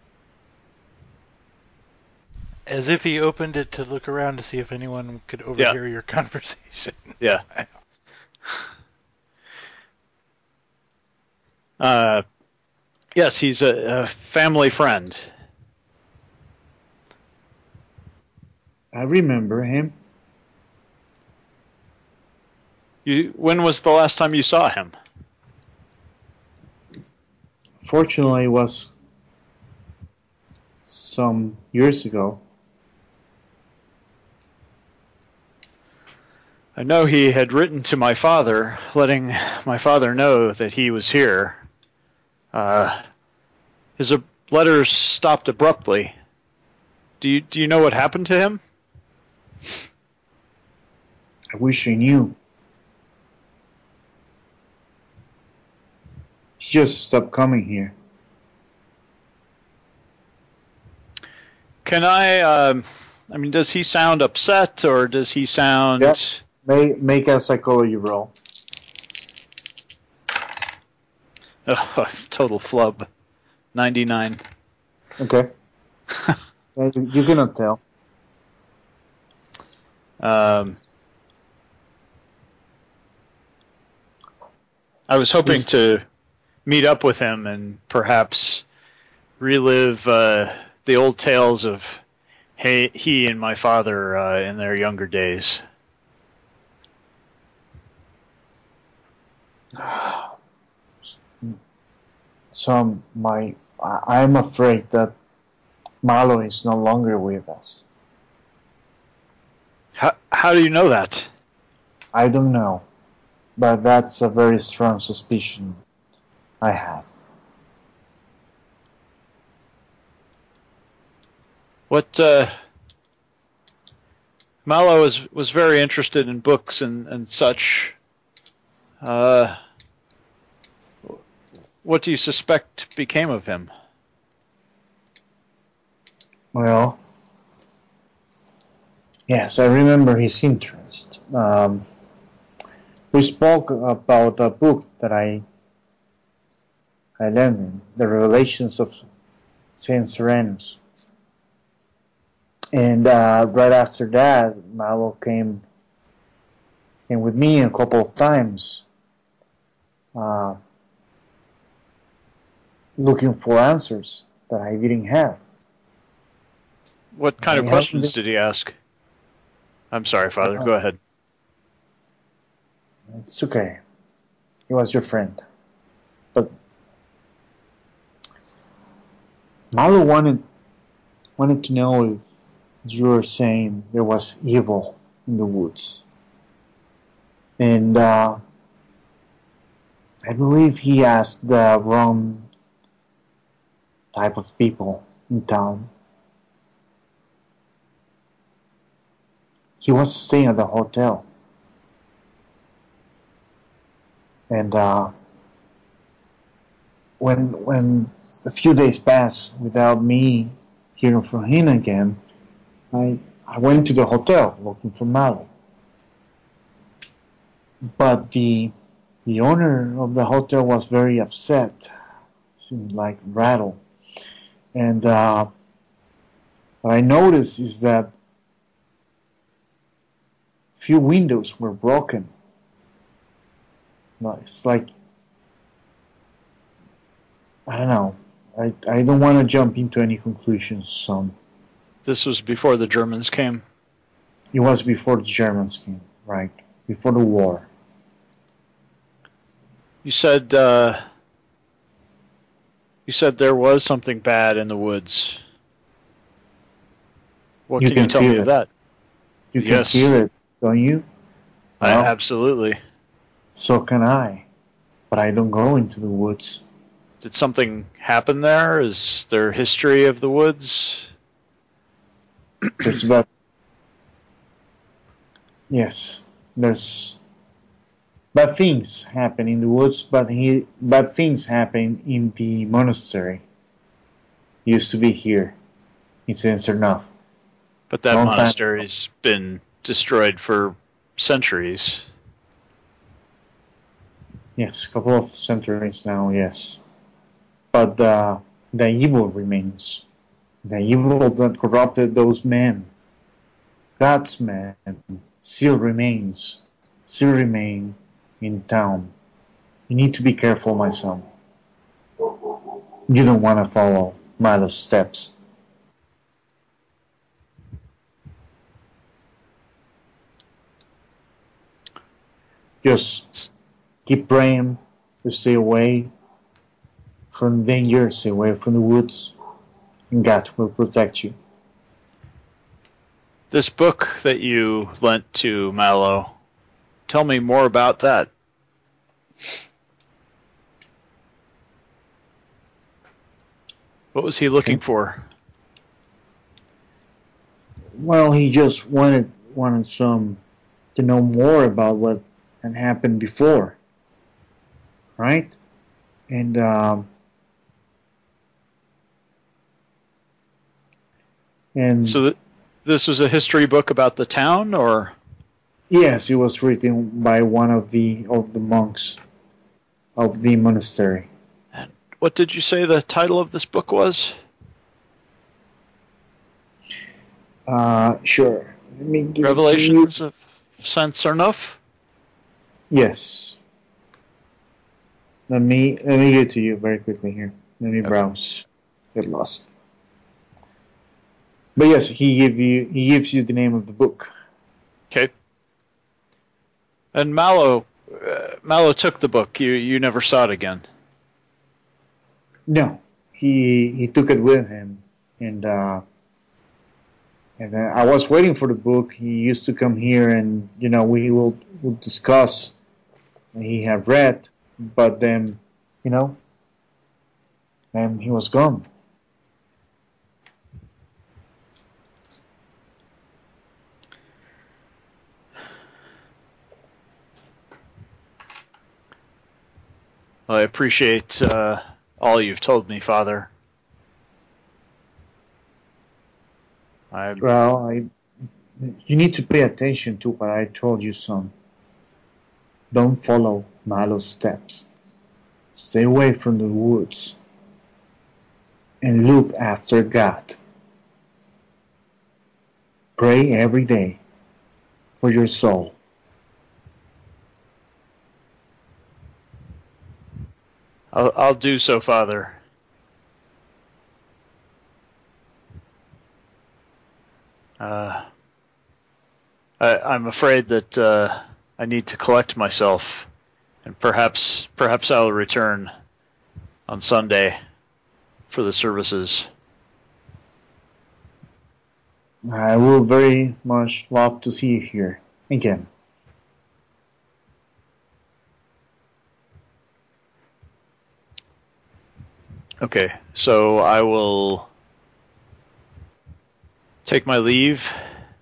B: As if he opened it to look around to see if anyone could overhear your conversation.
E: Yeah. Yes, he's a family friend.
F: I remember him.
E: When was the last time you saw him?
F: Fortunately, it was some years ago.
E: I know he had written to my father, letting my father know that he was here. His letters stopped abruptly. Do you know what happened to him?
F: I wish I knew. He just stopped coming here.
E: Can I does he sound upset, or does he sound...
F: Yeah. Make a psychology roll.
E: Oh, total flub. 99.
F: Okay. You cannot tell.
E: I was hoping to meet up with him and perhaps relive the old tales of he and my father in their younger days.
F: So I'm afraid that Malo is no longer with us.
E: How do you know that?
F: I don't know, but that's a very strong suspicion I have.
E: What Malo was very interested in books and such. What do you suspect became of him?
F: Well, yes, I remember his interest. We spoke about the book that I lent him, The Revelations of Saint Serenus. And right after that, Malo came with me a couple of times, looking for answers that I didn't have.
E: What kind of questions did he ask? I'm sorry, Father. Go ahead.
F: It's okay. He was your friend. But Malo wanted to know if you were saying there was evil in the woods. And I believe he asked the wrong type of people in town. He was staying at the hotel. And when a few days passed without me hearing from him again, I went to the hotel looking for Malo. But the owner of the hotel was very upset. Seemed like rattled. And what I noticed is that few windows were broken. No, it's like, I don't know. I don't want to jump into any conclusions, son.
E: This was before the Germans came?
F: It was before the Germans came, right? Before the war.
E: You said there was something bad in the woods. What can you tell me of that?
F: You can feel it, don't you? Well,
E: absolutely.
F: So can I. But I don't go into the woods.
E: Did something happen there? Is there history of the woods?
F: There's bad things happen in the woods, but bad things happen in the monastery. Used to be here in Saint Sernoff.
E: But that monastery's been destroyed for centuries.
F: Yes, a couple of centuries now, yes. But the evil remains. The evil that corrupted those men, God's men, still remain in town. You need to be careful, my son. You don't want to follow Malo's steps. Just keep praying to stay away from danger, stay away from the woods, and God will protect you.
E: This book that you lent to Malo, tell me more about that. What was he looking for?
F: Well, he just wanted some to know more about what had happened before, right? And
E: so this was a history book about the town, or?
F: Yes, it was written by one of the monks of the monastery.
E: And what did you say the title of this book was?
F: Sure. Let me give
E: Revelations of Saint Sernoff?
F: Yes. Let me give it to you very quickly here. Let me browse. Get lost. But yes, he gives you the name of the book.
E: Okay. And Malo took the book. You never saw it again.
F: No, he took it with him, and I was waiting for the book. He used to come here, and we will discuss. He had read, but then and he was gone.
E: Well, I appreciate all you've told me, Father.
F: You need to pay attention to what I told you, son. Don't follow Malo's steps. Stay away from the woods. And look after God. Pray every day for your soul.
E: I'll do so, Father. I'm afraid that I need to collect myself, and perhaps I'll return on Sunday for the services.
F: I will very much love to see you here again.
E: Okay, so I will take my leave.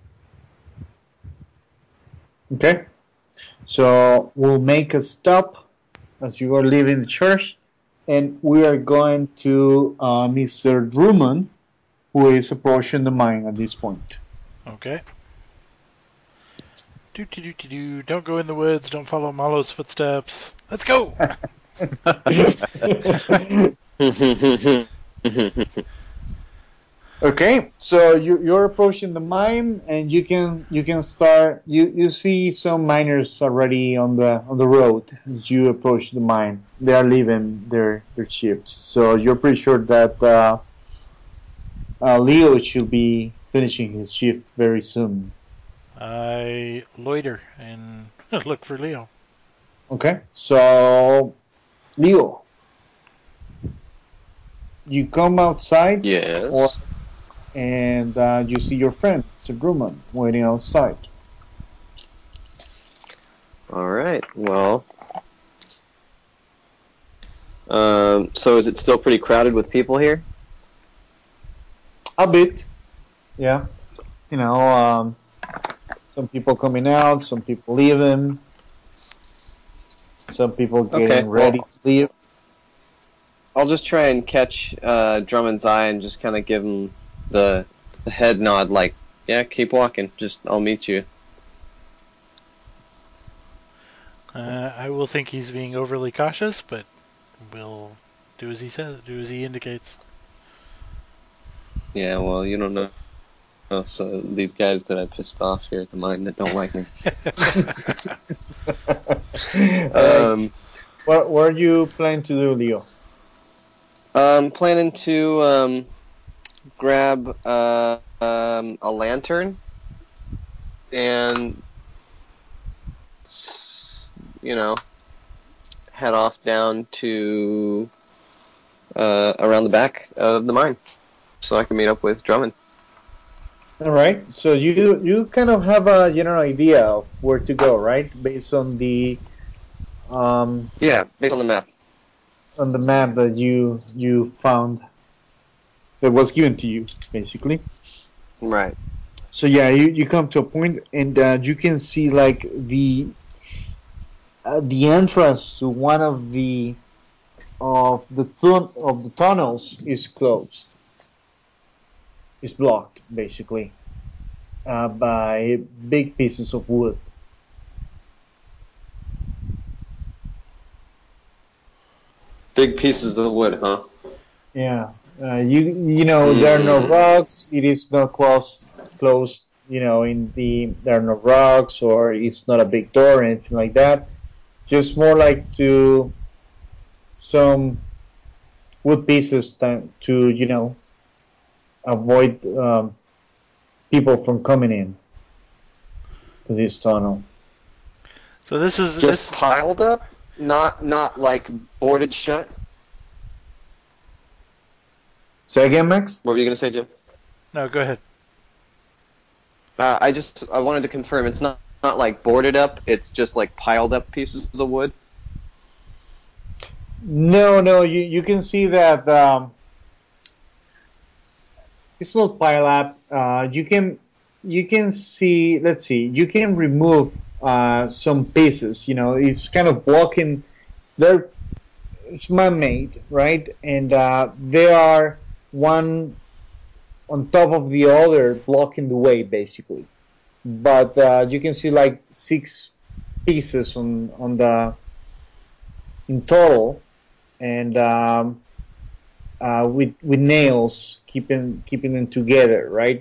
F: Okay, so we'll make a stop as you are leaving the church, and we are going to Mr. Drummond, who is approaching the mine at this point.
B: Okay. Don't go in the woods. Don't follow Malo's footsteps. Let's go.
F: Okay, so you're approaching the mine, and you can start. You see some miners already on the road as you approach the mine. They are leaving their shifts, so you're pretty sure that Leo should be finishing his shift very soon.
B: I loiter and look for Leo.
F: Okay, so Leo, you come outside.
D: Yes.
F: And you see your friend, Sir Drummond, waiting outside.
D: All right. Well, so is it still pretty crowded with people here?
F: A bit, yeah. Some people coming out, some people leaving, some people getting ready to leave.
D: I'll just try and catch Drummond's eye and just kind of give him the head nod, like, yeah, keep walking. I'll meet you.
B: I will think he's being overly cautious, but we'll do as he says, do as he indicates.
D: Yeah, well, you don't know. So these guys that I pissed off here at the mine that don't like me.
F: What are you planning to do, Leo?
D: I'm planning to grab a lantern and, head off down to around the back of the mine so I can meet up with Drummond.
F: All right. So you kind of have a general idea of where to go, right? Based on the
D: based on the map.
F: On the map that you found that was given to you, basically.
D: Right.
F: So yeah, you come to a point and you can see like the entrance to one of the tunnels is closed. It's blocked basically by big pieces of wood.
D: Big pieces of wood, huh?
F: Yeah. There are no rocks. It is not closed. There are no rocks, or it's not a big door or anything like that. Just more like to some wood pieces to avoid people from coming in to this tunnel.
B: So this is
D: just piled up, not like boarded shut.
F: Say again, Max?
D: What were you going to say, Jim?
B: No, go ahead.
D: I wanted to confirm it's not like boarded up. It's just like piled up pieces of wood.
F: No. You can see that it's not pile up. You can see. Let's see. You can remove some pieces. It's kind of blocking. it's man-made, right? And they are one on top of the other, blocking the way, basically. But you can see like 6 pieces on the in total, and with nails keeping them together, right?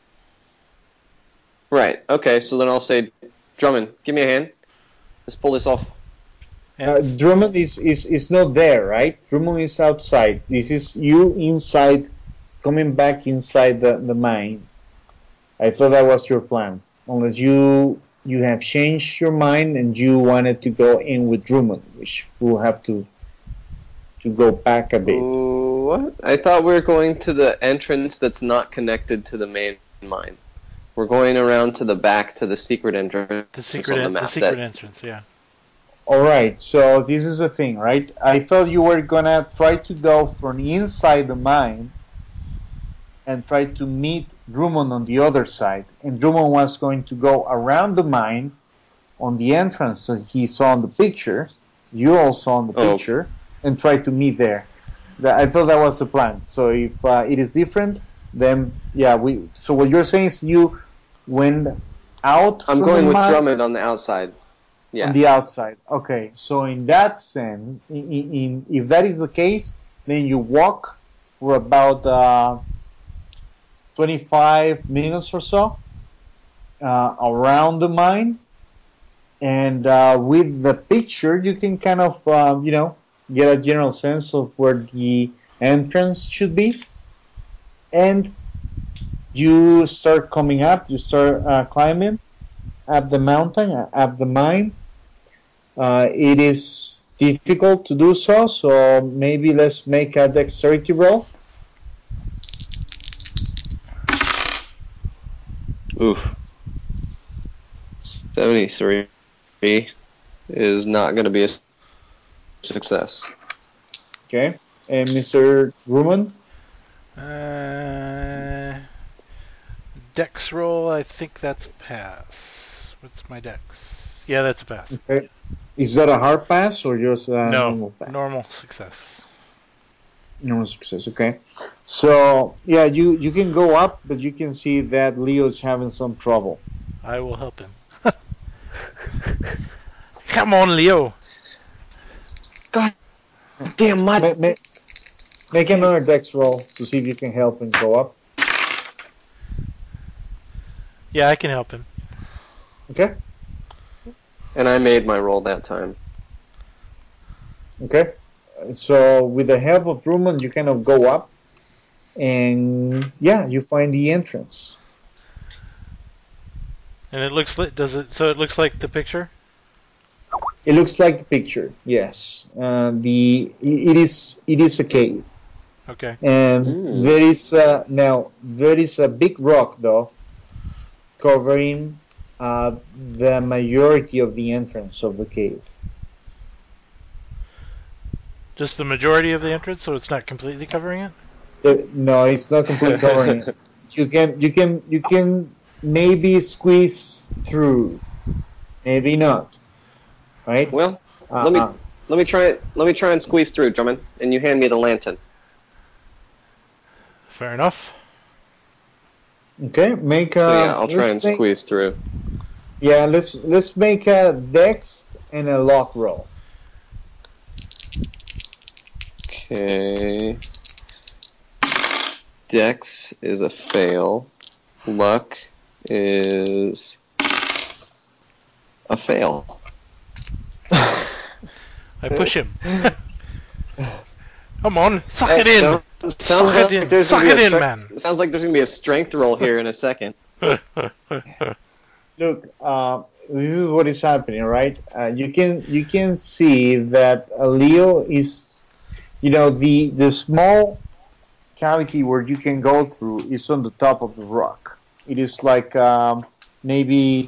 D: Right. Okay. So then I'll say, Drummond, give me a hand. Let's pull this off.
F: Drummond is not there, right? Drummond is outside. This is you inside, coming back inside the mine. I thought that was your plan, unless you have changed your mind and you wanted to go in with Drummond, which we'll have to go back a bit.
D: What? I thought we were going to the entrance that's not connected to the main mine. We're going around to the back to the secret entrance.
B: The secret entrance, yeah.
F: All right, so this is the thing, right? I thought you were gonna try to go from inside the mine and try to meet Drummond on the other side, and Drummond was going to go around the mine on the entrance that he saw in the picture. You all saw in the picture, and try to meet there. I thought that was the plan. So if it is different, then yeah, we. So what you're saying is you went out.
D: I'm going with Drummond on the outside. Yeah.
F: On the outside. Okay. So in that sense, if that is the case, then you walk for about 25 minutes or so around the mine, and with the picture, you can kind of get a general sense of where the entrance should be, and you start coming up. You start climbing up the mountain, up the mine. It is difficult to do so maybe let's make a dexterity roll.
D: Oof. 73 is not going to be a success.
F: Okay. And Mr. Ruman?
B: Dex roll, I think that's pass. What's my dex? Yeah, that's a pass.
F: Okay. Is that a hard pass or just a normal pass?
B: Normal success.
F: Normal success, okay. So, yeah, you can go up, but you can see that Leo's having some trouble.
B: I will help him. Come on, Leo.
D: God damn mud.
F: Make another dex roll to see if you can help him go up.
B: Yeah, I can help him.
F: Okay.
D: And I made my roll that time.
F: Okay. So with the help of Ruman, you kind of go up, and yeah, you find the entrance.
B: And it looks like it looks like the picture?
F: It looks like the picture. Yes. It is a cave.
B: Okay.
F: And there is a big rock though covering the majority of the entrance of the cave.
B: Just the majority of the entrance, so it's not completely covering it?
F: No, it's not completely covering it. You can maybe squeeze through, maybe not. Right?
D: Well, let me try and squeeze through, Drummond, and you hand me the lantern.
B: Fair enough.
F: Okay,
D: I'll try and squeeze through.
F: Yeah, let's make a dex and a luck roll.
D: Okay. Dex is a fail. Luck is a fail.
B: I push him. Come on, suck it in. Suck it in, man.
D: It sounds like there's going to be a strength roll here in a second.
F: Look, this is what is happening, right? You can see that Leo is, the small cavity where you can go through is on the top of the rock. It is like maybe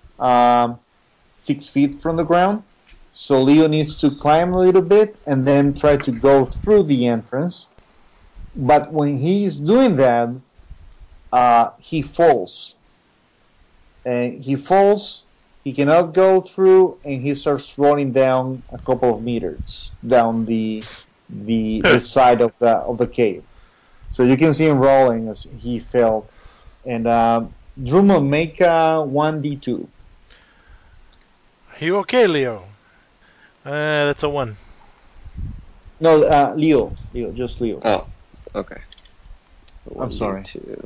F: 6 feet from the ground. So Leo needs to climb a little bit and then try to go through the entrance. But when he's doing that, he falls. And he falls He cannot go through, and he starts running down a couple of meters down the side of the cave. So you can see him rolling as he fell. And Drummond, make a 1d2.
B: Are you okay, Leo? That's a 1.
F: No, Leo, just Leo.
D: Oh, okay.
F: I'm sorry.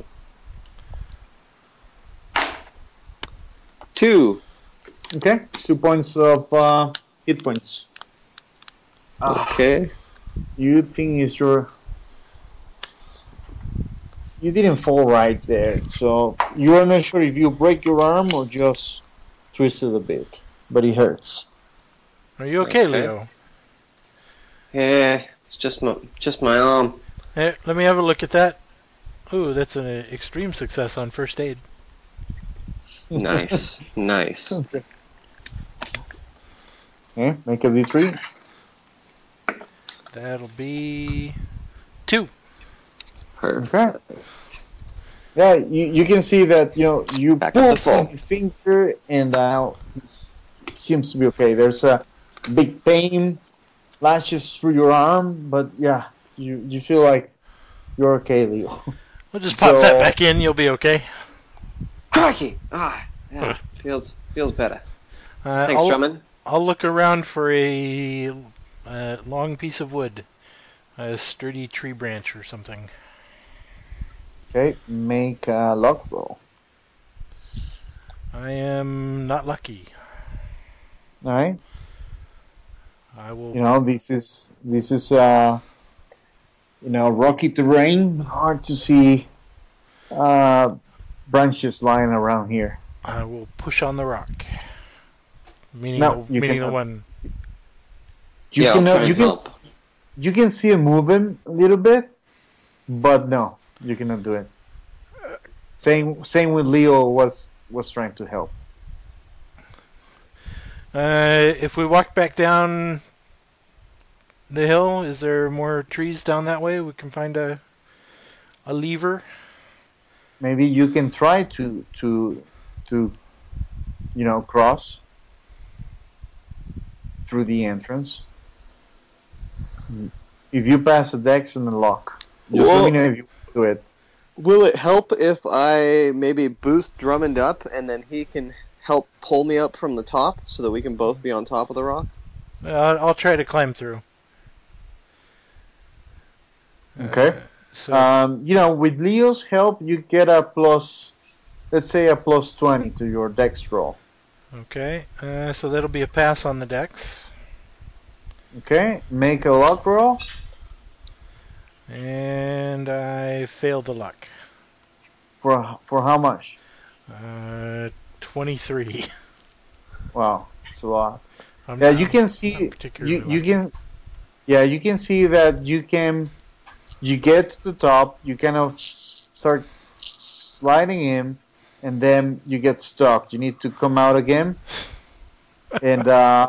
D: 2.
F: Okay, 2 points of hit points.
D: Okay.
F: You think it's your... You didn't fall right there, so you are not sure if you break your arm or just twist it a bit, but it hurts.
B: Are you okay, Leo?
D: Yeah, it's just my arm.
B: Hey, let me have a look at that. Ooh, that's an extreme success on first aid.
D: Nice.
F: Okay. Yeah, make a D3.
B: That'll be 2.
D: Perfect.
F: Okay. Yeah, you can see that you pull from his finger and now he seems to be okay. There's a big pain lashes through your arm, but yeah, you feel like you're okay, Leo.
B: We'll just pop that back in. You'll be okay.
D: Crikey! Yeah, feels better. Thanks, Drummond.
B: I'll look around for a long piece of wood, a sturdy tree branch or something.
F: Okay, make a luck roll.
B: I am not lucky.
F: All right.
B: I will.
F: This is rocky terrain. Hard to see branches lying around here.
B: I will push on the rock. Meaning the one.
F: You can see it moving a little bit, but no, you cannot do it. Same with Leo was trying to help.
B: If we walk back down the hill, is there more trees down that way? We can find a lever.
F: Maybe you can try to cross through the entrance. If you pass a dex and a lock, just let me know if you do it.
D: Will it help if I maybe boost Drummond up and then he can help pull me up from the top so that we can both be on top of the rock?
B: I'll try to climb through.
F: Okay. With Leo's help, you get a plus, let's say a plus 20 to your dex roll.
B: Okay. So that'll be a pass on the dex.
F: Okay. Make a luck roll.
B: And I failed the luck.
F: For how much?
B: 23.
F: Wow, it's a lot. You can see you can see that you get to the top, you kind of start sliding in, and then you get stuck. You need to come out again, and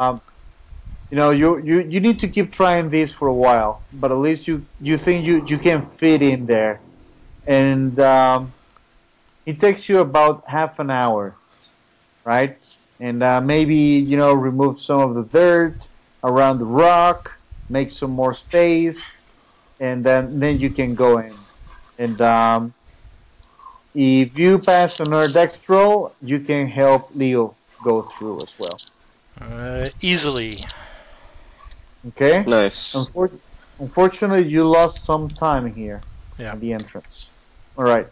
F: you need to keep trying this for a while. But at least you think you can fit in there, and it takes you about half an hour, right? And maybe remove some of the dirt around the rock, make some more space, and then you can go in. And if you pass another dex roll, you can help Leo go through as well.
B: Easily.
F: Okay.
D: Nice.
F: Unfortunately, you lost some time here at the entrance. All right.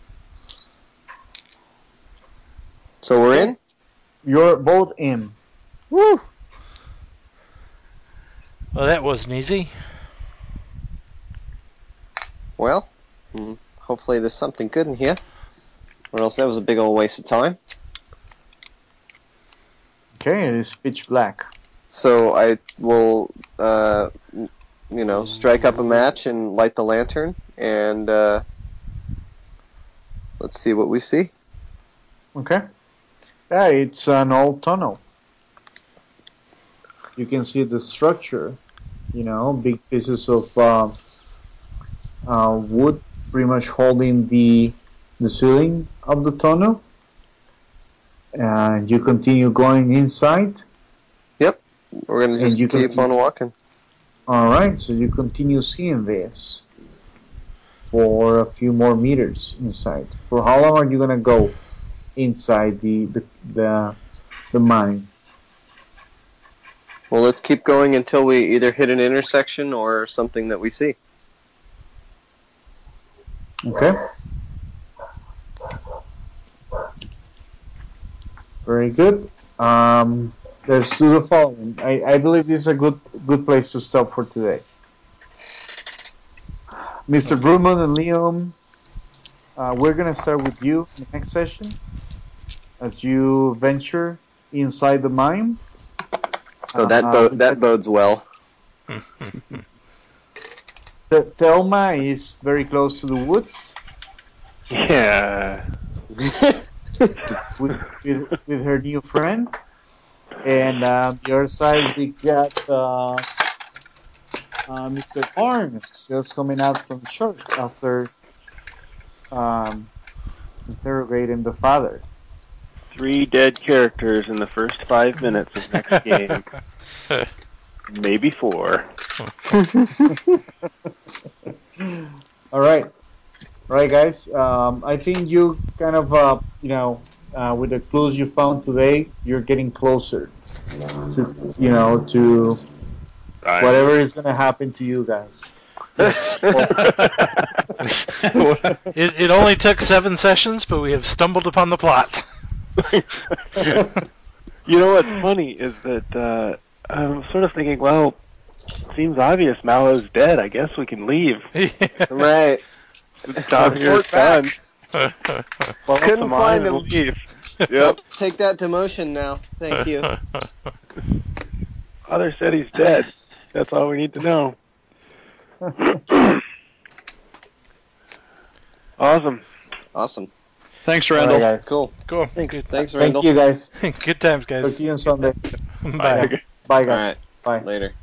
D: So we're in?
F: You're both in.
D: Woo!
B: Well, that wasn't easy.
D: Well, hopefully there's something good in here. Or else that was a big old waste of time.
F: Okay, it is pitch black.
D: So I will, strike up a match and light the lantern, and let's see what we see.
F: Okay. Yeah, it's an old tunnel. You can see the structure, big pieces of wood pretty much holding the ceiling of the tunnel. And you continue going inside.
D: Yep, we're gonna just keep on walking.
F: All right, so you continue seeing this for a few more meters inside. For how long are you gonna go inside the mine?
D: Well, let's keep going until we either hit an intersection or something that we see.
F: Okay. Very good. Let's do the following. I believe this is a good place to stop for today. Mr. Brumman and Liam, we're going to start with you in the next session as you venture inside the mine.
D: So that bodes well.
F: Thelma is very close to the woods.
C: Yeah.
F: with her new friend. And the other side, we got Mr. Barnes just coming out from church after interrogating the father.
C: 3 dead characters in the first 5 minutes of next game. Maybe 4.
F: All right, guys. I think you kind of, with the clues you found today, you're getting closer to whatever is going to happen to you guys.
B: Yes. It only took 7 sessions, but we have stumbled upon the plot.
C: You know what's funny is that I'm sort of thinking, well, it seems obvious Mallow's dead. I guess we can leave.
D: Right.
C: Job here's done.
D: Couldn't find him.
C: Leave.
D: Yep. Take that demotion now. Thank you.
C: Father said he's dead. That's all we need to know. Awesome.
E: Thanks, Randall.
F: Right, guys.
D: Cool.
F: Thanks,
D: Randall.
F: Thank you, guys.
B: Good times, guys.
F: Talk to you on Sunday.
B: Bye.
F: Bye, guys.
D: All right.
F: Bye.
D: Later.